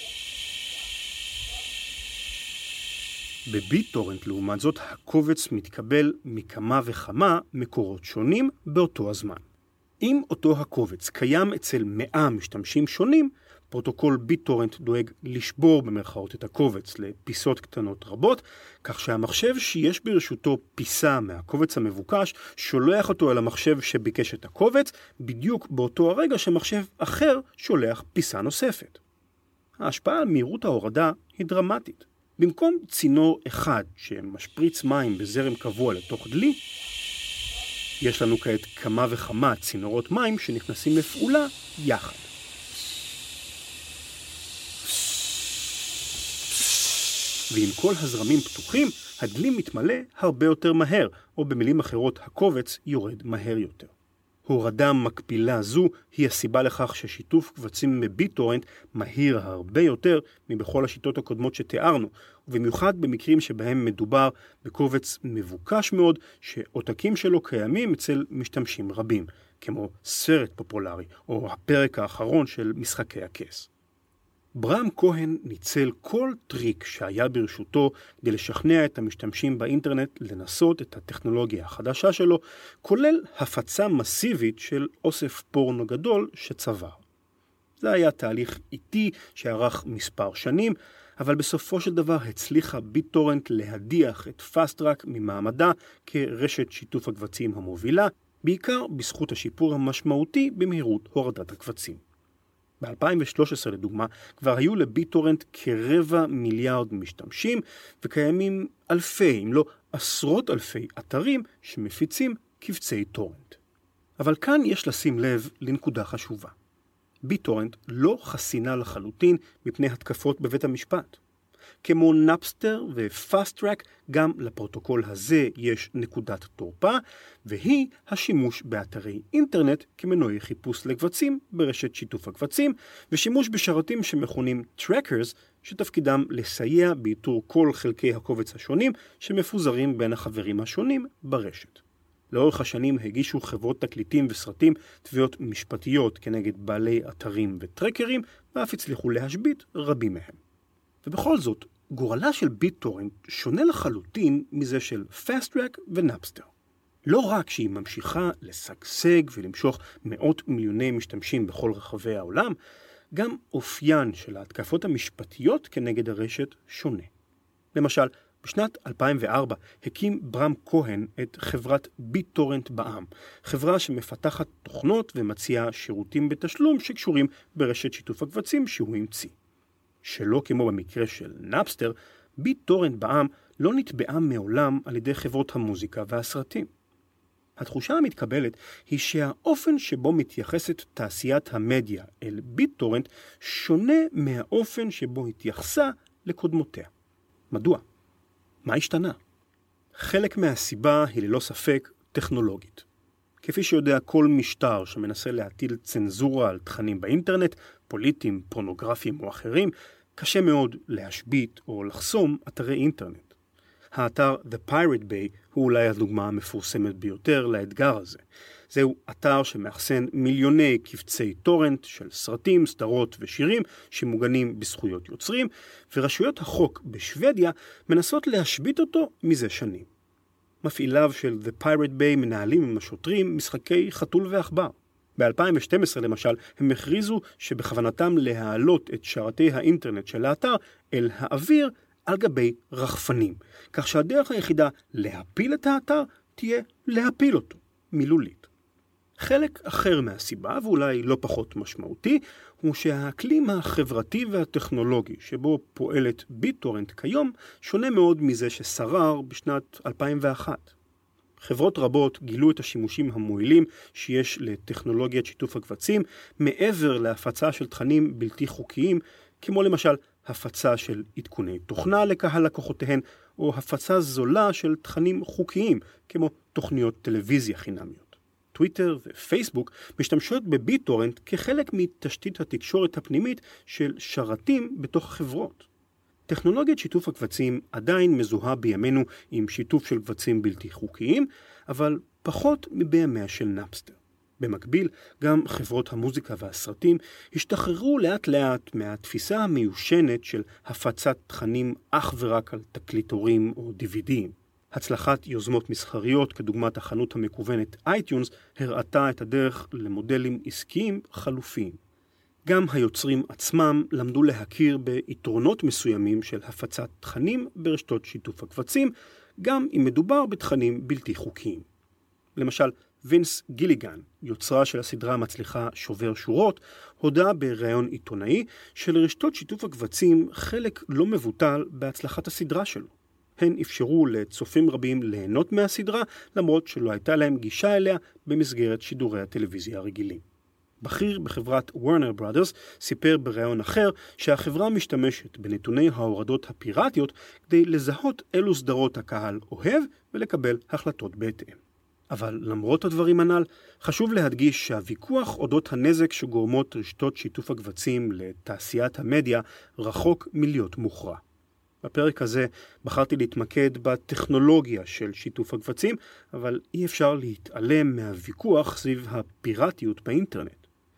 בביטורנט לעומת זאת, הקובץ מתקבל מכמה וכמה מקורות שונים באותו הזמן. אם אותו הקובץ קיים אצל מאה משתמשים שונים, פרוטוקול ביטורנט דואג לשבור במרכאות את הקובץ לפיסות קטנות רבות, כך שהמחשב שיש ברשותו פיסה מהקובץ המבוקש שולח אותו אל המחשב שביקש את הקובץ, בדיוק באותו הרגע שמחשב אחר שולח פיסה נוספת. ההשפעה על מהירות ההורדה היא דרמטית. במקום צינור אחד שמשפריץ מים בזרם קבוע לתוך דלי, יש לנו כעת כמה וכמה צינורות מים שנכנסים לפעולה יחד. ועם כל הזרמים פתוחים, הדלי מתמלא הרבה יותר מהר, או במילים אחרות, הקובץ יורד מהר יותר. הורדה מקבילה זו היא הסיבה לכך ששיתוף קבצים בביטורנט מהיר הרבה יותר מבכל השיטות הקודמות שתיארנו, ובמיוחד במקרים שבהם מדובר בקובץ מבוקש מאוד שעותקים שלו קיימים אצל משתמשים רבים, כמו סרט פופולרי או הפרק האחרון של משחקי הכס. ברם כהן ניצל כל טריק שהיה ברשותו כדי לשכנע את המשתמשים באינטרנט לנסות את הטכנולוגיה החדשה שלו, כולל הפצה מסיבית של אוסף פורנו גדול שצבר. זה היה תהליך איטי שערך מספר שנים, אבל בסופו של דבר הצליחה ביטורנט להדיח את פאסט-טראק ממעמדה כרשת שיתוף הקבצים המובילה, בעיקר בזכות השיפור המשמעותי במהירות הורדת הקבצים. ב-אלפיים ושלוש עשרה לדוגמה, כבר היו לביטורנט כרבע מיליארד משתמשים, וקיימים אלפי, אם לא עשרות אלפי אתרים שמפיצים קבצי טורנט. אבל כאן יש לשים לב לנקודה חשובה. ביטורנט לא חסינה לחלוטין מפני התקפות בבית המשפט. כמו נאפסטר ופאסט-טראק, גם לפרוטוקול הזה יש נקודת תורפה, והיא השימוש באתרי אינטרנט כמנועי חיפוש לקבצים ברשת שיתוף הקבצים, ושימוש בשרתים שמכונים trackers, שתפקידם לסייע באיתור כל חלקי הקובץ השונים שמפוזרים בין החברים השונים ברשת. לאורך השנים הגישו חברות תקליטים וסרטים תביעות משפטיות כנגד בעלי אתרים וטרקרים, ואף הצליחו להשבית רבים מהם. ובכל זאת, גורלה של ביטורנט שונה לחלוטין מזה של פאסט-טראק ונאפסטר. לא רק שהיא ממשיכה לשגשג ולמשוך מאות מיליוני משתמשים בכל רחבי העולם, גם אופיין של ההתקפות המשפטיות כנגד הרשת שונה. למשל, בשנת אלפיים וארבע הקים ברם כהן את חברת ביטורנט בע"מ, חברה שמפתחת תוכנות ומציעה שירותים בתשלום שקשורים ברשת שיתוף הקבצים שהוא המציא. שלא כמו במקרה של נאפסטר, ביטורנט בע"מ לא נתבעה מעולם על ידי חברות המוזיקה והסרטים. התחושה המתקבלת היא שהאופן שבו מתייחסת תעשיית המדיה אל ביטורנט שונה מהאופן שבו התייחסה לקודמותיה. מדוע? מה השתנה? חלק מהסיבה היא ללא ספק טכנולוגית. כפי שיודע כל משטר שמנסה להטיל צנזורה על תכנים באינטרנט, פוליטיים, פורנוגרפיים או אחרים, קשה מאוד להשבית או לחסום אתרי אינטרנט. האתר The Pirate Bay הוא אולי הדוגמה המפורסמת ביותר לאתגר הזה. זהו אתר שמאחסן מיליוני קבצי טורנט של סרטים, סדרות ושירים שמוגנים בזכויות יוצרים, ורשויות החוק בשוודיה מנסות להשבית אותו מזה שנים. מפעיליו של The Pirate Bay מנהלים עם השוטרים משחקי חתול ועכבר. ב-אלפיים ושתים עשרה למשל הם הכריזו שבכוונתם להעלות את שרתי האינטרנט של האתר אל האוויר על גבי רחפנים, כך שהדרך היחידה להפיל את האתר תהיה להפיל אותו, מילולית. חלק אחר מהסיבה, ואולי לא פחות משמעותי, הוא שהאקלים החברתי והטכנולוגי שבו פועלת ביטורנט כיום שונה מאוד מזה ששרר בשנת אלפיים ואחת. חברות רבות גילו את השימושים המועילים שיש לטכנולוגיית שיתוף הקבצים מעבר להפצה של תכנים בלתי חוקיים, כמו למשל הפצה של עדכוני תוכנה לקהל לקוחותיהן, או הפצה זולה של תכנים חוקיים, כמו תוכניות טלוויזיה חינמיות. טוויטר ופייסבוק משתמשות בביטורנט כחלק מתשתית התקשורת הפנימית של שרתים בתוך החברות. טכנולוגיית שיתוף הקבצים עדיין מזוהה בימינו עם שיתוף של קבצים בלתי חוקיים, אבל פחות מבימיה של נאפסטר. במקביל, גם חברות המוזיקה והסרטים השתחררו לאט לאט מהתפיסה המיושנת של הפצת תכנים אך ורק על תקליטורים או די וי די. הצלחת יוזמות מסחריות כדוגמת החנות המקוונת אייטיונס הראתה את הדרך למודלים עסקיים חלופיים. גם היוצרים עצמם למדו להכיר ביתרונות מסוימים של הפצת תכנים ברשתות שיתוף הקבצים, גם אם מדובר בתכנים בלתי חוקיים. למשל, וינס גיליגן, יוצרה של הסדרה המצליחה שובר שורות, הודע בראיון עיתונאי שלרשתות שיתוף הקבצים חלק לא מבוטל בהצלחת הסדרה שלו. הן אפשרו לצופים רבים ליהנות מהסדרה, למרות שלא הייתה להם גישה אליה במסגרת שידורי הטלוויזיה הרגילים. בכיר בחברת וורנר ברודרס סיפר בראיון אחר שהחברה משתמשת בנתוני ההורדות הפיראטיות כדי לזהות אילו סדרות הקהל אוהב ולקבל החלטות בהתאם. אבל למרות הדברים הנ"ל, חשוב להדגיש שהוויכוח אודות הנזק שגורמות רשתות שיתוף הקבצים לתעשיית המדיה רחוק מלהיות מוכרע. בפרק הזה בחרתי להתמקד בטכנולוגיה של שיתוף הקבצים, אבל אי אפשר להתעלם מהוויכוח סביב הפיראטיות באינטרנט.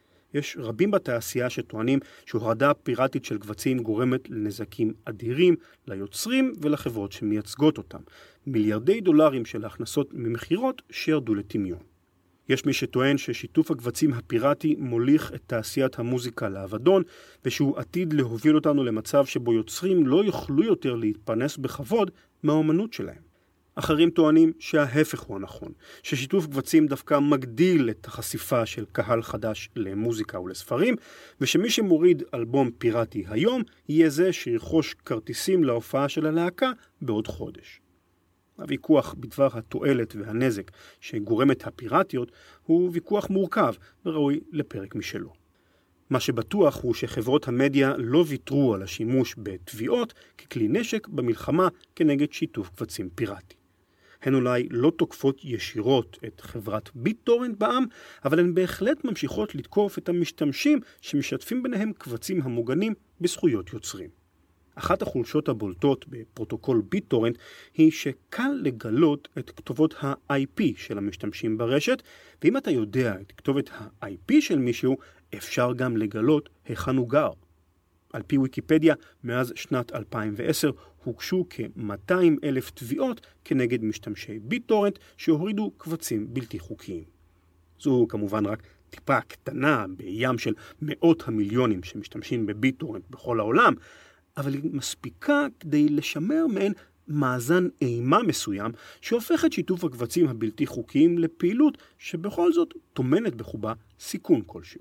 יש רבים בתעשייה שטוענים שהורדה פיראטית של קבצים גורמת לנזקים אדירים ליוצרים ולחברות שמייצגות אותם. מיליארדי דולרים של הכנסות ממחירות שירדו לטמיון. יש מי שטוען ששיתוף הקבצים הפיראטי מוליך את תעשיית המוזיקה לאבדון, ושהוא עתיד להוביל אותנו למצב שבו יוצרים לא יוכלו יותר להתפרנס בכבוד מהאומנות שלהם. אחרים טוענים שההפך הוא הנכון, ששיתוף קבצים דווקא מגדיל את החשיפה של קהל חדש למוזיקה ולספרים, ושמי שמוריד אלבום פיראטי היום יהיה זה שירכוש כרטיסים להופעה של הלהקה בעוד חודש. הוויכוח בדבר התועלת והנזק שגורמת הפיראטיות הוא ויכוח מורכב וראוי לפרק משלו. מה שבטוח הוא שחברות המדיה לא ויתרו על השימוש בתביעות ככלי נשק במלחמה כנגד שיתוף קבצים פיראטי. הן אולי לא תוקפות ישירות את חברת ביטורנט בעם, אבל הן בהחלט ממשיכות לתקוף את המשתמשים שמשתפים ביניהם קבצים המוגנים בזכויות יוצרים. אחת החולשות הבולטות בפרוטוקול ביטורנט היא שקל לגלות את כתובות ה-איי פי של המשתמשים ברשת, ואם אתה יודע את כתובת ה-איי פי של מישהו, אפשר גם לגלות היכן הוא גר. על פי ויקיפדיה, מאז שנת אלפיים ועשר הוגשו כ-מאתיים אלף תביעות כנגד משתמשי ביטורנט שהורידו קבצים בלתי חוקיים. זו כמובן רק טיפה קטנה בים של מאות המיליונים שמשתמשים בביטורנט בכל העולם, אבל היא מספיקה כדי לשמר מעין מאזן אימה מסוים שהופך את שיתוף הקבצים הבלתי חוקיים לפעילות שבכל זאת תומנת בחובה סיכון כלשהו.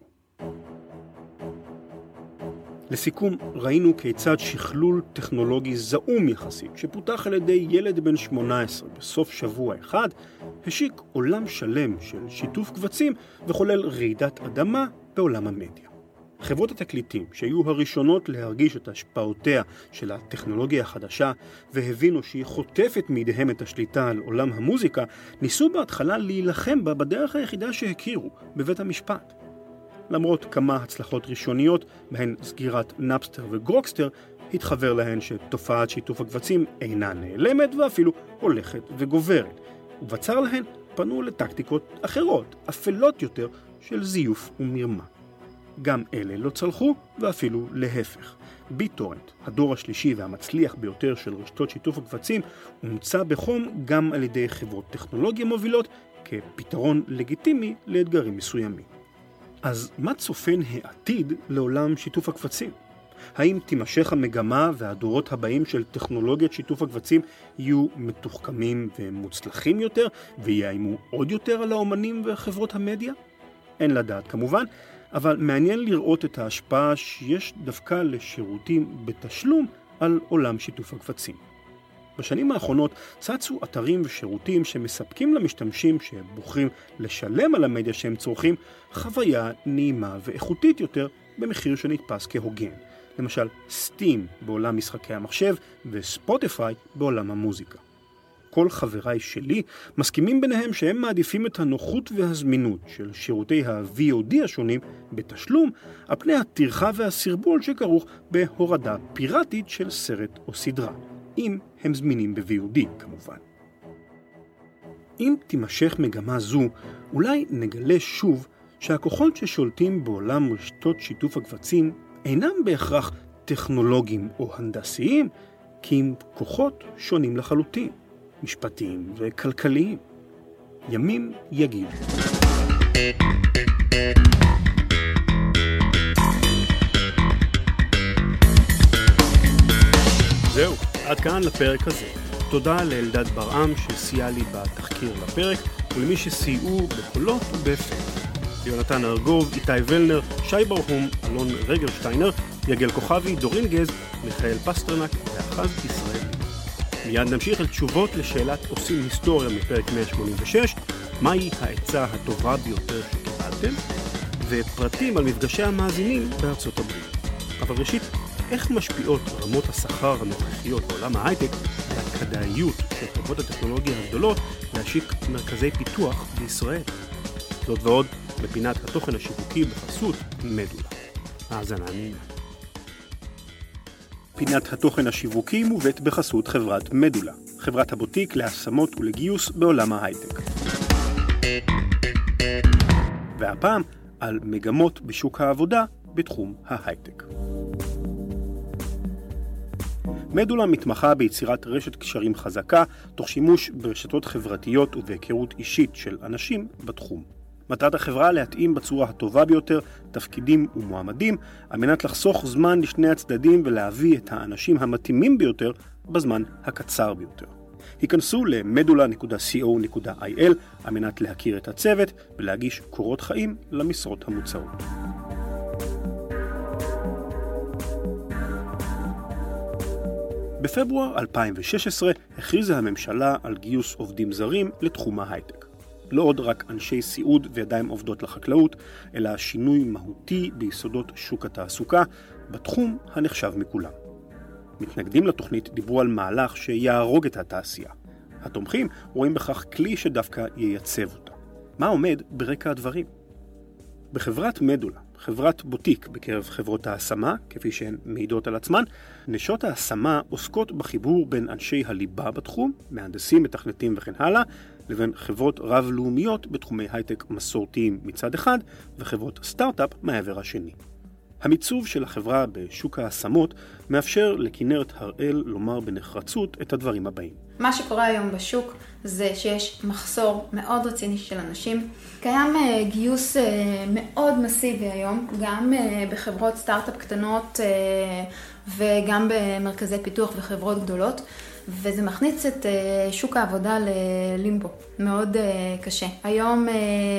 לסיכום, ראינו כיצד שכלול טכנולוגי זעום יחסית שפותח על ידי ילד בן שמונה עשרה בסוף שבוע אחד השיק עולם שלם של שיתוף קבצים וחולל רעידת אדמה בעולם המדיה. חברות התקליטים שהיו הראשונות להרגיש את השפעותיה של הטכנולוגיה החדשה והבינו שהיא חוטפת מידיהם את השליטה על עולם המוזיקה, ניסו בהתחלה להילחם בה בדרך היחידה שהכירו, בבית המשפט. למרות כמה הצלחות ראשוניות, בהן סגירת נאפסטר וגרוקסטר, התחבר להן שתופעת שיתוף הקבצים אינה נעלמת ואפילו הולכת וגוברת. ובצר להן פנו לטקטיקות אחרות, אפלות יותר, של זיוף ומרמה. גם אלה לא צלחו ואפילו להפך. ביטורנט, הדור השלישי והמצליח ביותר של רשתות שיתוף הקבצים, הומצא בחום גם על ידי חברות טכנולוגיה מובילות כפתרון לגיטימי לאתגרים מסוימים. אז מה צופן העתיד לעולם שיתוף הקבצים? האם תימשך המגמה והדורות הבאים של טכנולוגיית שיתוף הקבצים יהיו מתוחכמים ומוצלחים יותר ויאיימו עוד יותר על האומנים וחברות המדיה? אין לדעת כמובן, אבל מעניין לראות את ההשפעה שיש דווקא לשירותים בתשלום על עולם שיתוף הקבצים. בשנים האחרונות צצו אתרים ושירותים שמספקים למשתמשים שבוחרים לשלם על המדיה שהם צורכים חוויה נעימה ואיכותית יותר במחיר שנתפס כהוגן. למשל סטים בעולם משחקי המחשב וספוטיפיי בעולם המוזיקה. כל חבריי שלי מסכימים ביניהם שהם מעדיפים את הנוחות והזמינות של שירותי ה-וי או די השונים בתשלום על פני הטרחה והסרבול שכרוך בהורדה פיראטית של סרט או סדרה, אם הם זמינים ב-וי או די כמובן. אם תימשך מגמה זו, אולי נגלה שוב שהכוחות ששולטים בעולם רשתות שיתוף הקבצים אינם בהכרח טכנולוגיים או הנדסיים, כי הם כוחות שונים לחלוטין, משפטיים וכלכליים. ימים יגידו. זהו, עד כאן לפרק הזה. תודה לאלדד ברעם שסייע לי בתחקיר לפרק, ולמי שסייעו בקולות ובאפקט. יונתן ארגוב, איתי ולנר, שי ברהום, אלון רגרשטיינר, יגל כוכבי, דורין גז, מיכאל פסטרנק ואחז ישראל. מיד נמשיך אל תשובות לשאלת עושים היסטוריה מפרק מאה שמונים ושש, מהי העצה הטובה ביותר שקיבלתם, ופרטים על מפגשי המאזינים בארצות הברית. אבל ראשית, איך משפיעות רמות השכר הנוכחיות בעולם ההייטק והכדאיות של חברות הטכנולוגיה הגדולות להשיק מרכזי פיתוח בישראל? זאת ועוד בפינת התוכן השיווקי בחסות מדולה. האזנה נעימה. פינת התוכן השיווקי מובאת בחסות חברת מדולה, חברת הבוטיק להשמות ולגיוס בעולם ההייטק. והפעם על מגמות בשוק העבודה בתחום ההייטק. מדולה מתמחה ביצירת רשת קשרים חזקה, תוך שימוש ברשתות חברתיות ובהיכרות אישית של אנשים בתחום. מטרת החברה להתאים בצורה הטובה ביותר תפקידים ומועמדים, על מנת לחסוך זמן לשני הצדדים ולהביא את האנשים המתאימים ביותר בזמן הקצר ביותר. היכנסו ל-מדולה נקודה סי או נקודה איי אל על מנת להכיר את הצוות ולהגיש קורות חיים למשרות המוצעות. בפברואר אלפיים ושש עשרה הכריזה הממשלה על גיוס עובדים זרים לתחום ההייטק. לא עוד רק אנשי סיעוד וידיים עובדות לחקלאות, אלא שינוי מהותי ביסודות שוק התעסוקה, בתחום הנחשב מכולם. מתנגדים לתוכנית דיברו על מהלך שיהרוג את התעשייה. התומכים רואים בכך כלי שדווקא ייצב אותה. מה עומד ברקע הדברים? בחברת מדולה, חברת בוטיק בקרב חברות ההשמה, כפי שהן מעידות על עצמן, נשות ההשמה עוסקות בחיבור בין אנשי הליבה בתחום, מהנדסים, מתכנתים וכן הלאה, לבין חברות רב-לאומיות בתחומי הייטק מסורתיים מצד אחד, וחברות סטארט-אפ מהעבר השני. המיצוב של החברה בשוק ההשמות מאפשר לכנרת הראל לומר בנחרצות את הדברים הבאים. מה שקורה היום בשוק זה שיש מחסור מאוד רציני של אנשים. קיים גיוס מאוד מסיבי היום, גם בחברות סטארט-אפ קטנות וגם במרכזי פיתוח וחברות גדולות, וזה מכניס את שוק העבודה ללימבו, מאוד קשה. היום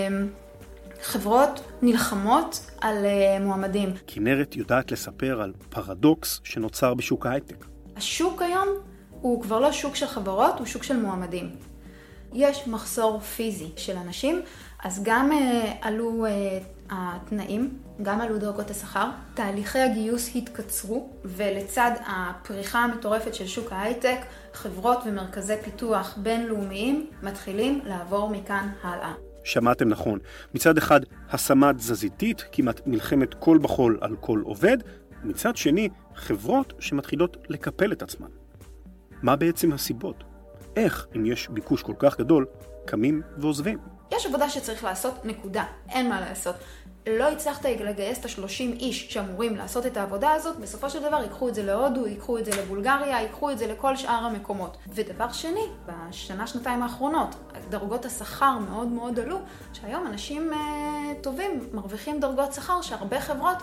חברות נלחמות על מועמדים. כנרת יודעת לספר על פרדוקס שנוצר בשוק ההייטק. השוק היום הוא כבר לא שוק של חברות, הוא שוק של מועמדים. יש מחסור פיזי של אנשים, אז גם עלו התנאים, גם עלו דרגות השכר, תהליכי הגיוס התקצרו, ולצד הפריחה המטורפת של שוק ההייטק, חברות ומרכזי פיתוח בינלאומיים מתחילים לעבור מכאן הלאה. שמעתם נכון. מצד אחד, השמה תזזיתית, כמעט מלחמת כל בחול על כל עובד, מצד שני, חברות שמתחילות לקפל את עצמן. מה בעצם הסיבות? איך, אם יש ביקוש כל כך גדול, קמים ועוזבים? יש עבודה שצריך לעשות, נקודה. אין מה לעשות. לא הצלחת לגייס את ה-שלושים איש שאמורים לעשות את העבודה הזאת, בסופו של דבר ייקחו את זה להודו, ייקחו את זה לבולגריה, ייקחו את זה לכל שאר המקומות. ודבר שני, בשנה, שנתיים האחרונות, דרגות השכר מאוד מאוד עלו, שהיום אנשים אה, טובים מרוויחים דרגות שכר שהרבה חברות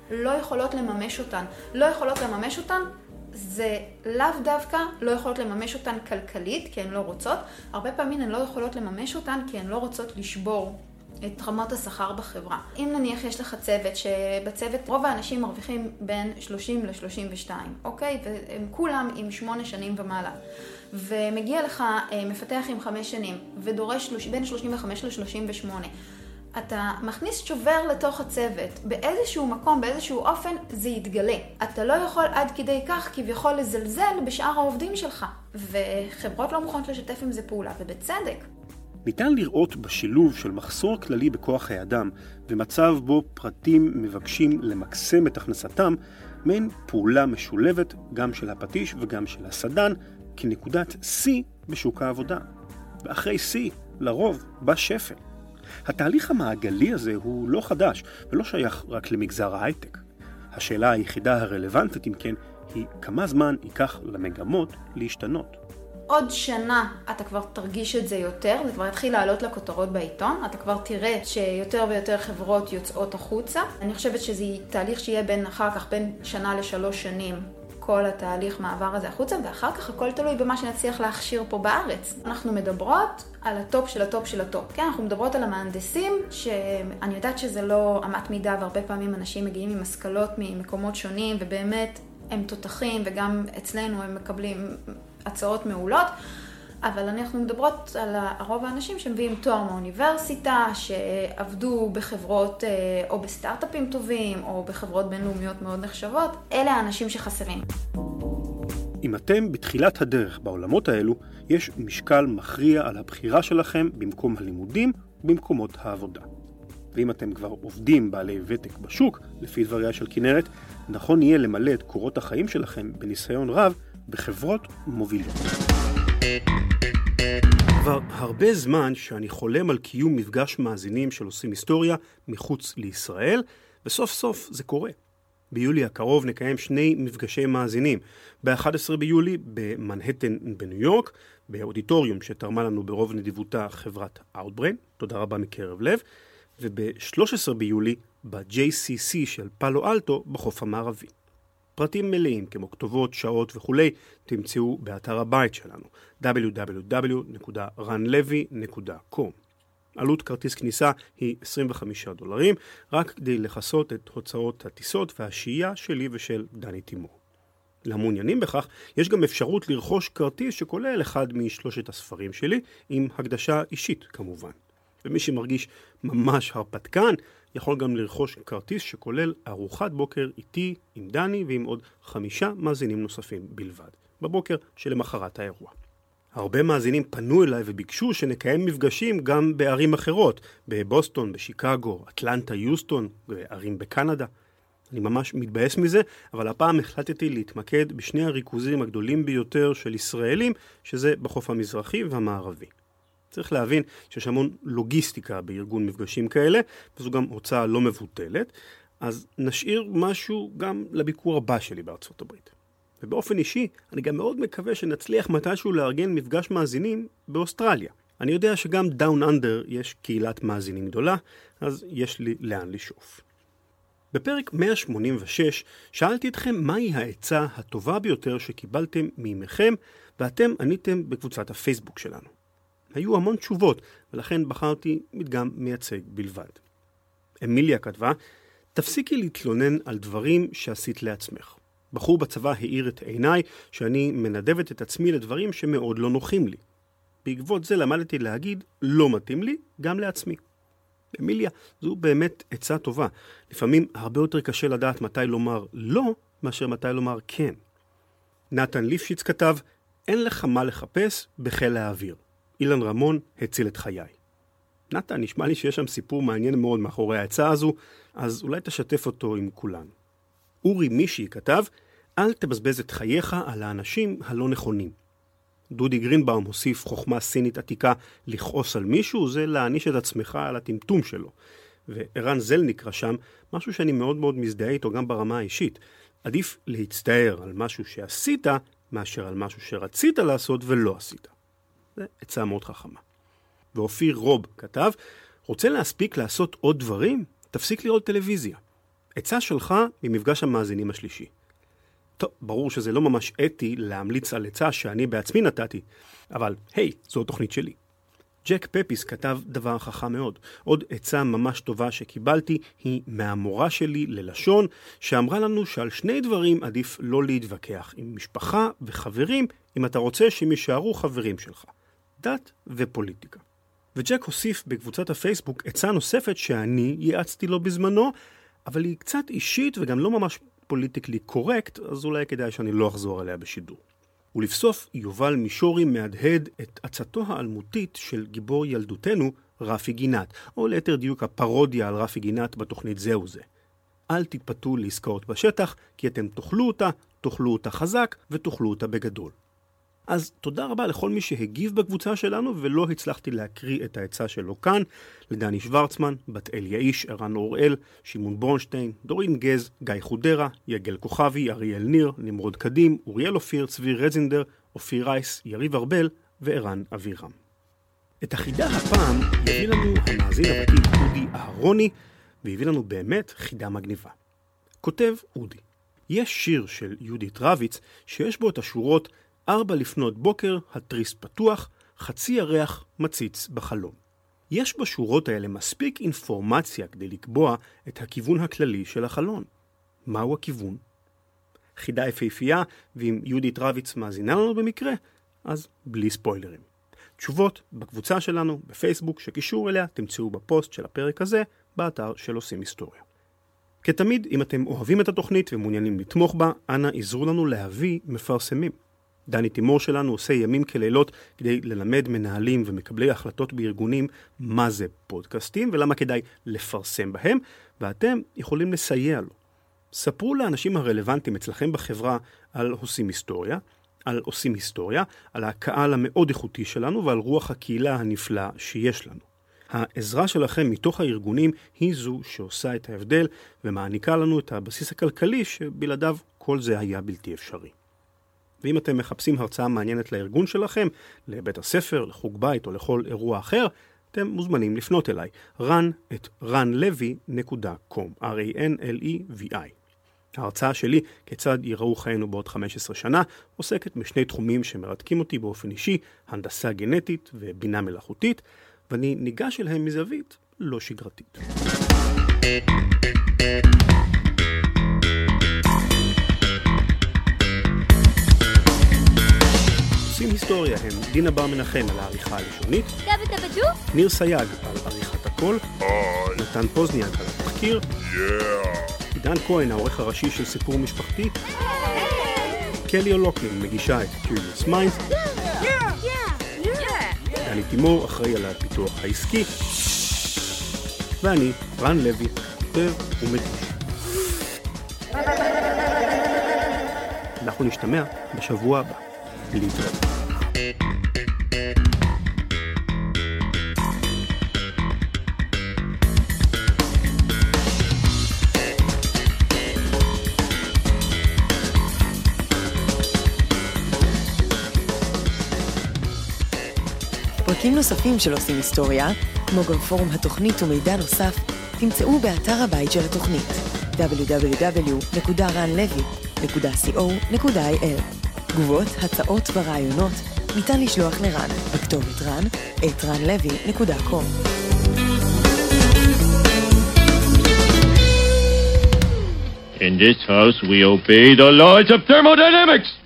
לא יכולות לממש אותן. לא יכולות לממש אותן, זה לאו דווקא לא יכולות לממש אותן כלכלית, כי הן לא רוצות. הרבה פעמים הן לא יכולות לממש אותן, כי הן לא רוצות לשבור את רמות השכר בחברה. אם נניח יש לך צוות, שבצוות רוב האנשים מרוויחים בין שלושים ל-שלושים ושתיים, אוקיי? והם כולם עם שמונה שנים ומעלה. ומגיע לך מפתח עם חמש שנים, ודורש בין שלושים וחמש ל-שלושים ושמונה. אתה מכניס שובר לתוך הצוות, באיזשהו מקום, באיזשהו אופן, זה יתגלה. אתה לא יכול עד כדי כך כביכול לזלזל בשאר העובדים שלך. וחברות לא מוכנות לשתף עם זה פעולה, ובצדק. ניתן לראות בשילוב של מחסור כללי בכוח האדם ומצב בו פרטים מבקשים למקסם את הכנסתם, מעין פעולה משולבת גם של הפטיש וגם של הסדן, כנקודת C בשוק העבודה. ואחרי C, לרוב, בא שפל. התהליך המעגלי הזה הוא לא חדש ולא שייך רק למגזר ההייטק. השאלה היחידה הרלוונטית, אם כן, היא כמה זמן ייקח למגמות להשתנות. עוד שנה אתה כבר תרגיש את זה יותר, זה כבר יתחיל לעלות לכותרות בעיתון, אתה כבר תראה שיותר ויותר חברות יוצאות החוצה. אני חושבת שזה תהליך שיהיה בין אחר כך בין שנה לשלוש שנים, כל התהליך מעבר הזה החוצה, ואחר כך הכל תלוי במה שנצליח להכשיר פה בארץ. אנחנו מדברות על הטופ של הטופ של הטופ. כן, אנחנו מדברות על המהנדסים, שאני יודעת שזה לא אמת מידה, והרבה פעמים אנשים מגיעים עם השכלות ממקומות שונים, ובאמת הם תותחים, וגם אצלנו הם מקבלים הצעות מעולות, אבל אנחנו מדברות על הרוב האנשים שמביאים תואר מאוניברסיטה, שעבדו בחברות או בסטארט-אפים טובים, או בחברות בינלאומיות מאוד נחשבות. אלה האנשים שחסרים. אם אתם בתחילת הדרך בעולמות האלו, יש משקל מכריע על הבחירה שלכם במקום הלימודים ובמקומות העבודה. ואם אתם כבר עובדים בעלי ותק בשוק, לפי דבריה של כנרת, נכון יהיה למלא את קורות החיים שלכם בניסיון רב בחברות מובילות. כבר הרבה זמן שאני חולם על קיום מפגש מאזינים של עושים היסטוריה מחוץ לישראל, וסוף סוף זה קורה. ביולי הקרוב נקיים שני מפגשי מאזינים. ב-אחד עשר ביולי במנהטן בניו יורק, באודיטוריום שתרמה לנו ברוב נדיבותה חברת Outbrain, תודה רבה מקרב לב, וב-שלושה עשר ביולי ב-ג'יי סי סי של פאלו אלטו בחוף המערבי. פרטים מלאים כמו כתובות, שעות וכו' תמצאו באתר הבית שלנו דאבליו דאבליו דאבליו נקודה רן לוי נקודה קום. עלות כרטיס כניסה היא עשרים וחמישה דולרים, רק כדי לחסות את הוצאות הטיסות והשהייה שלי ושל דני תימור. למעוניינים בכך, יש גם אפשרות לרכוש כרטיס שכולל אחד משלושת הספרים שלי, עם הקדשה אישית כמובן. ומי שמרגיש ממש הרפתקן, יכול גם לרכוש כרטיס שכולל ארוחת בוקר איתי עם דני ועם עוד חמישה מאזינים נוספים בלבד, בבוקר שלמחרת האירוע. הרבה מאזינים פנו אליי וביקשו שנקיים מפגשים גם בערים אחרות, בבוסטון, בשיקגו, אטלנטה, יוסטון, בערים בקנדה. אני ממש מתבאס מזה, אבל הפעם החלטתי להתמקד בשני הריכוזים הגדולים ביותר של ישראלים, שזה בחוף המזרחי והמערבי. צריך להבין שיש המון לוגיסטיקה בארגון מפגשים כאלה, וזו גם הוצאה לא מבוטלת, אז נשאיר משהו גם לביקור הבא שלי בארצות הברית. ובאופן אישי, אני גם מאוד מקווה שנצליח מתישהו לארגן מפגש מאזינים באוסטרליה. אני יודע שגם דאון אנדר יש קהילת מאזינים גדולה, אז יש לי לאן לשאוף. בפרק מאה שמונים ושש שאלתי אתכם מהי העצה הטובה ביותר שקיבלתם מימיכם, ואתם עניתם בקבוצת הפייסבוק שלנו. היו המון תשובות, ולכן בחרתי מדגם מייצג בלבד. אמיליה כתבה, תפסיקי להתלונן על דברים שעשית לעצמך. בחור בצבא העיר את עיניי שאני מנדבת את עצמי לדברים שמאוד לא נוחים לי. בעקבות זה למדתי להגיד, לא מתאים לי, גם לעצמי. אמיליה, זו באמת עצה טובה. לפעמים הרבה יותר קשה לדעת מתי לומר לא, מאשר מתי לומר כן. נתן ליפשיץ כתב, אין לך מה לחפש בחיל האוויר. אילן רמון הציל את חיי. נתן, נשמע לי שיש שם סיפור מעניין מאוד מאחורי העצה הזו, אז אולי תשתף אותו עם כולן. אורי מישי כתב, אל תבזבז את חייך על האנשים הלא נכונים. דודי גרינבאום הוסיף חוכמה סינית עתיקה לכעוס על מישהו, זה להעניש את עצמך על הטמטום שלו. וערן זלניק רשם, משהו שאני מאוד מאוד מזדהה איתו גם ברמה האישית. עדיף להצטער על משהו שעשית, מאשר על משהו שרצית לעשות ולא עשית. זה עצה מאוד חכמה. ואופיר רוב כתב, רוצה להספיק לעשות עוד דברים? תפסיק לראות טלוויזיה. עצה שלך ממפגש המאזינים השלישי. טוב, ברור שזה לא ממש אתי להמליץ על עצה שאני בעצמי נתתי, אבל היי, זו תוכנית שלי. ג'ק פפיס כתב דבר חכם מאוד. עוד עצה ממש טובה שקיבלתי היא מהמורה שלי ללשון, שאמרה לנו שעל שני דברים עדיף לא להתווכח, עם משפחה וחברים, אם אתה רוצה שהם יישארו חברים שלך. דת ופוליטיקה. וג'ק הוסיף בקבוצת הפייסבוק עצה נוספת שאני יעצתי לו בזמנו, אבל היא קצת אישית וגם לא ממש פוליטיקלי קורקט, אז אולי כדאי שאני לא אחזור עליה בשידור. ולבסוף, יובל מישורי מהדהד את עצתו האלמותית של גיבור ילדותנו, רפי גינת, או ליתר דיוק הפרודיה על רפי גינת בתוכנית זהו זה. אל תתפתו לעסקאות בשטח, כי אתם תאכלו אותה, תאכלו אותה חזק ותאכלו אותה בגדול. אז תודה רבה לכל מי שהגיב בקבוצה שלנו, ולא הצלחתי להקריא את העצה שלו כאן, לדני שוורצמן, בת אל יאיש, ערן אוראל, שימון ברונשטיין, דורין גז, גיא חודרה, יגל כוכבי, אריאל ניר, נמרוד קדים, אוריאל אופיר, צבי רזינדר, אופיר רייס, יריב ארבל וערן אבירם. את החידה הפעם יביא לנו המאזין הוותיק אודי אהרוני, והביא לנו באמת חידה מגניבה. כותב אודי, יש שיר של יהודית רביץ שיש בו את השורות ארבע לפנות בוקר, התריס פתוח, חצי ירח מציץ בחלום. יש בשורות האלה מספיק אינפורמציה כדי לקבוע את הכיוון הכללי של החלון. מהו הכיוון? חידה יפהפייה, ואם יהודית רביץ מאזינה לנו במקרה, אז בלי ספוילרים. תשובות בקבוצה שלנו בפייסבוק שקישור אליה תמצאו בפוסט של הפרק הזה, באתר של עושים היסטוריה. כתמיד, אם אתם אוהבים את התוכנית ומעוניינים לתמוך בה, אנא עזרו לנו להביא מפרסמים. דני תימור שלנו עושה ימים כלילות כדי ללמד מנהלים ומקבלי החלטות בארגונים מה זה פודקאסטים ולמה כדאי לפרסם בהם, ואתם יכולים לסייע לו. ספרו לאנשים הרלוונטיים אצלכם בחברה על עושים היסטוריה, על עושים היסטוריה, על הקהל המאוד איכותי שלנו ועל רוח הקהילה הנפלאה שיש לנו. העזרה שלכם מתוך הארגונים היא זו שעושה את ההבדל ומעניקה לנו את הבסיס הכלכלי שבלעדיו כל זה היה בלתי אפשרי. ואם אתם מחפשים הרצאה מעניינת לארגון שלכם, לבית הספר, לחוג בית או לכל אירוע אחר, אתם מוזמנים לפנות אליי, רן את רן לוי נקודה קום, אר איי אן אל אי וי איי. ההרצאה שלי, כיצד ייראו חיינו בעוד חמש עשרה שנה, עוסקת בשני תחומים שמרתקים אותי באופן אישי, הנדסה גנטית ובינה מלאכותית, ואני ניגש אליהם מזווית לא שגרתית. עושים היסטוריה הם דינה בר מנחם על העריכה הלשונית, ניר סייג על עריכת הקול, נתן פוזניאק על התחקיר, עידן כהן העורך הראשי של סיפור משפחתי, קלי אולוקלין מגישה את Curious Minds, דני תימור אחראי על הפיתוח העסקי, ואני, רן לוי, כותב ומגיש. אנחנו נשתמע בשבוע הבא. להתראות. פרקים נוספים של עושים היסטוריה, כמו גם פורום התוכנית ומידע נוסף, תמצאו באתר הבית של התוכנית דאבליו דאבליו דאבליו נקודה רן לוי נקודה קו נקודה איי אל. תגובות, הצעות ורעיונות ניתן לשלוח לרן בכתובת רן את רן לוי נקודה קום. In this house we obey the laws of thermodynamics.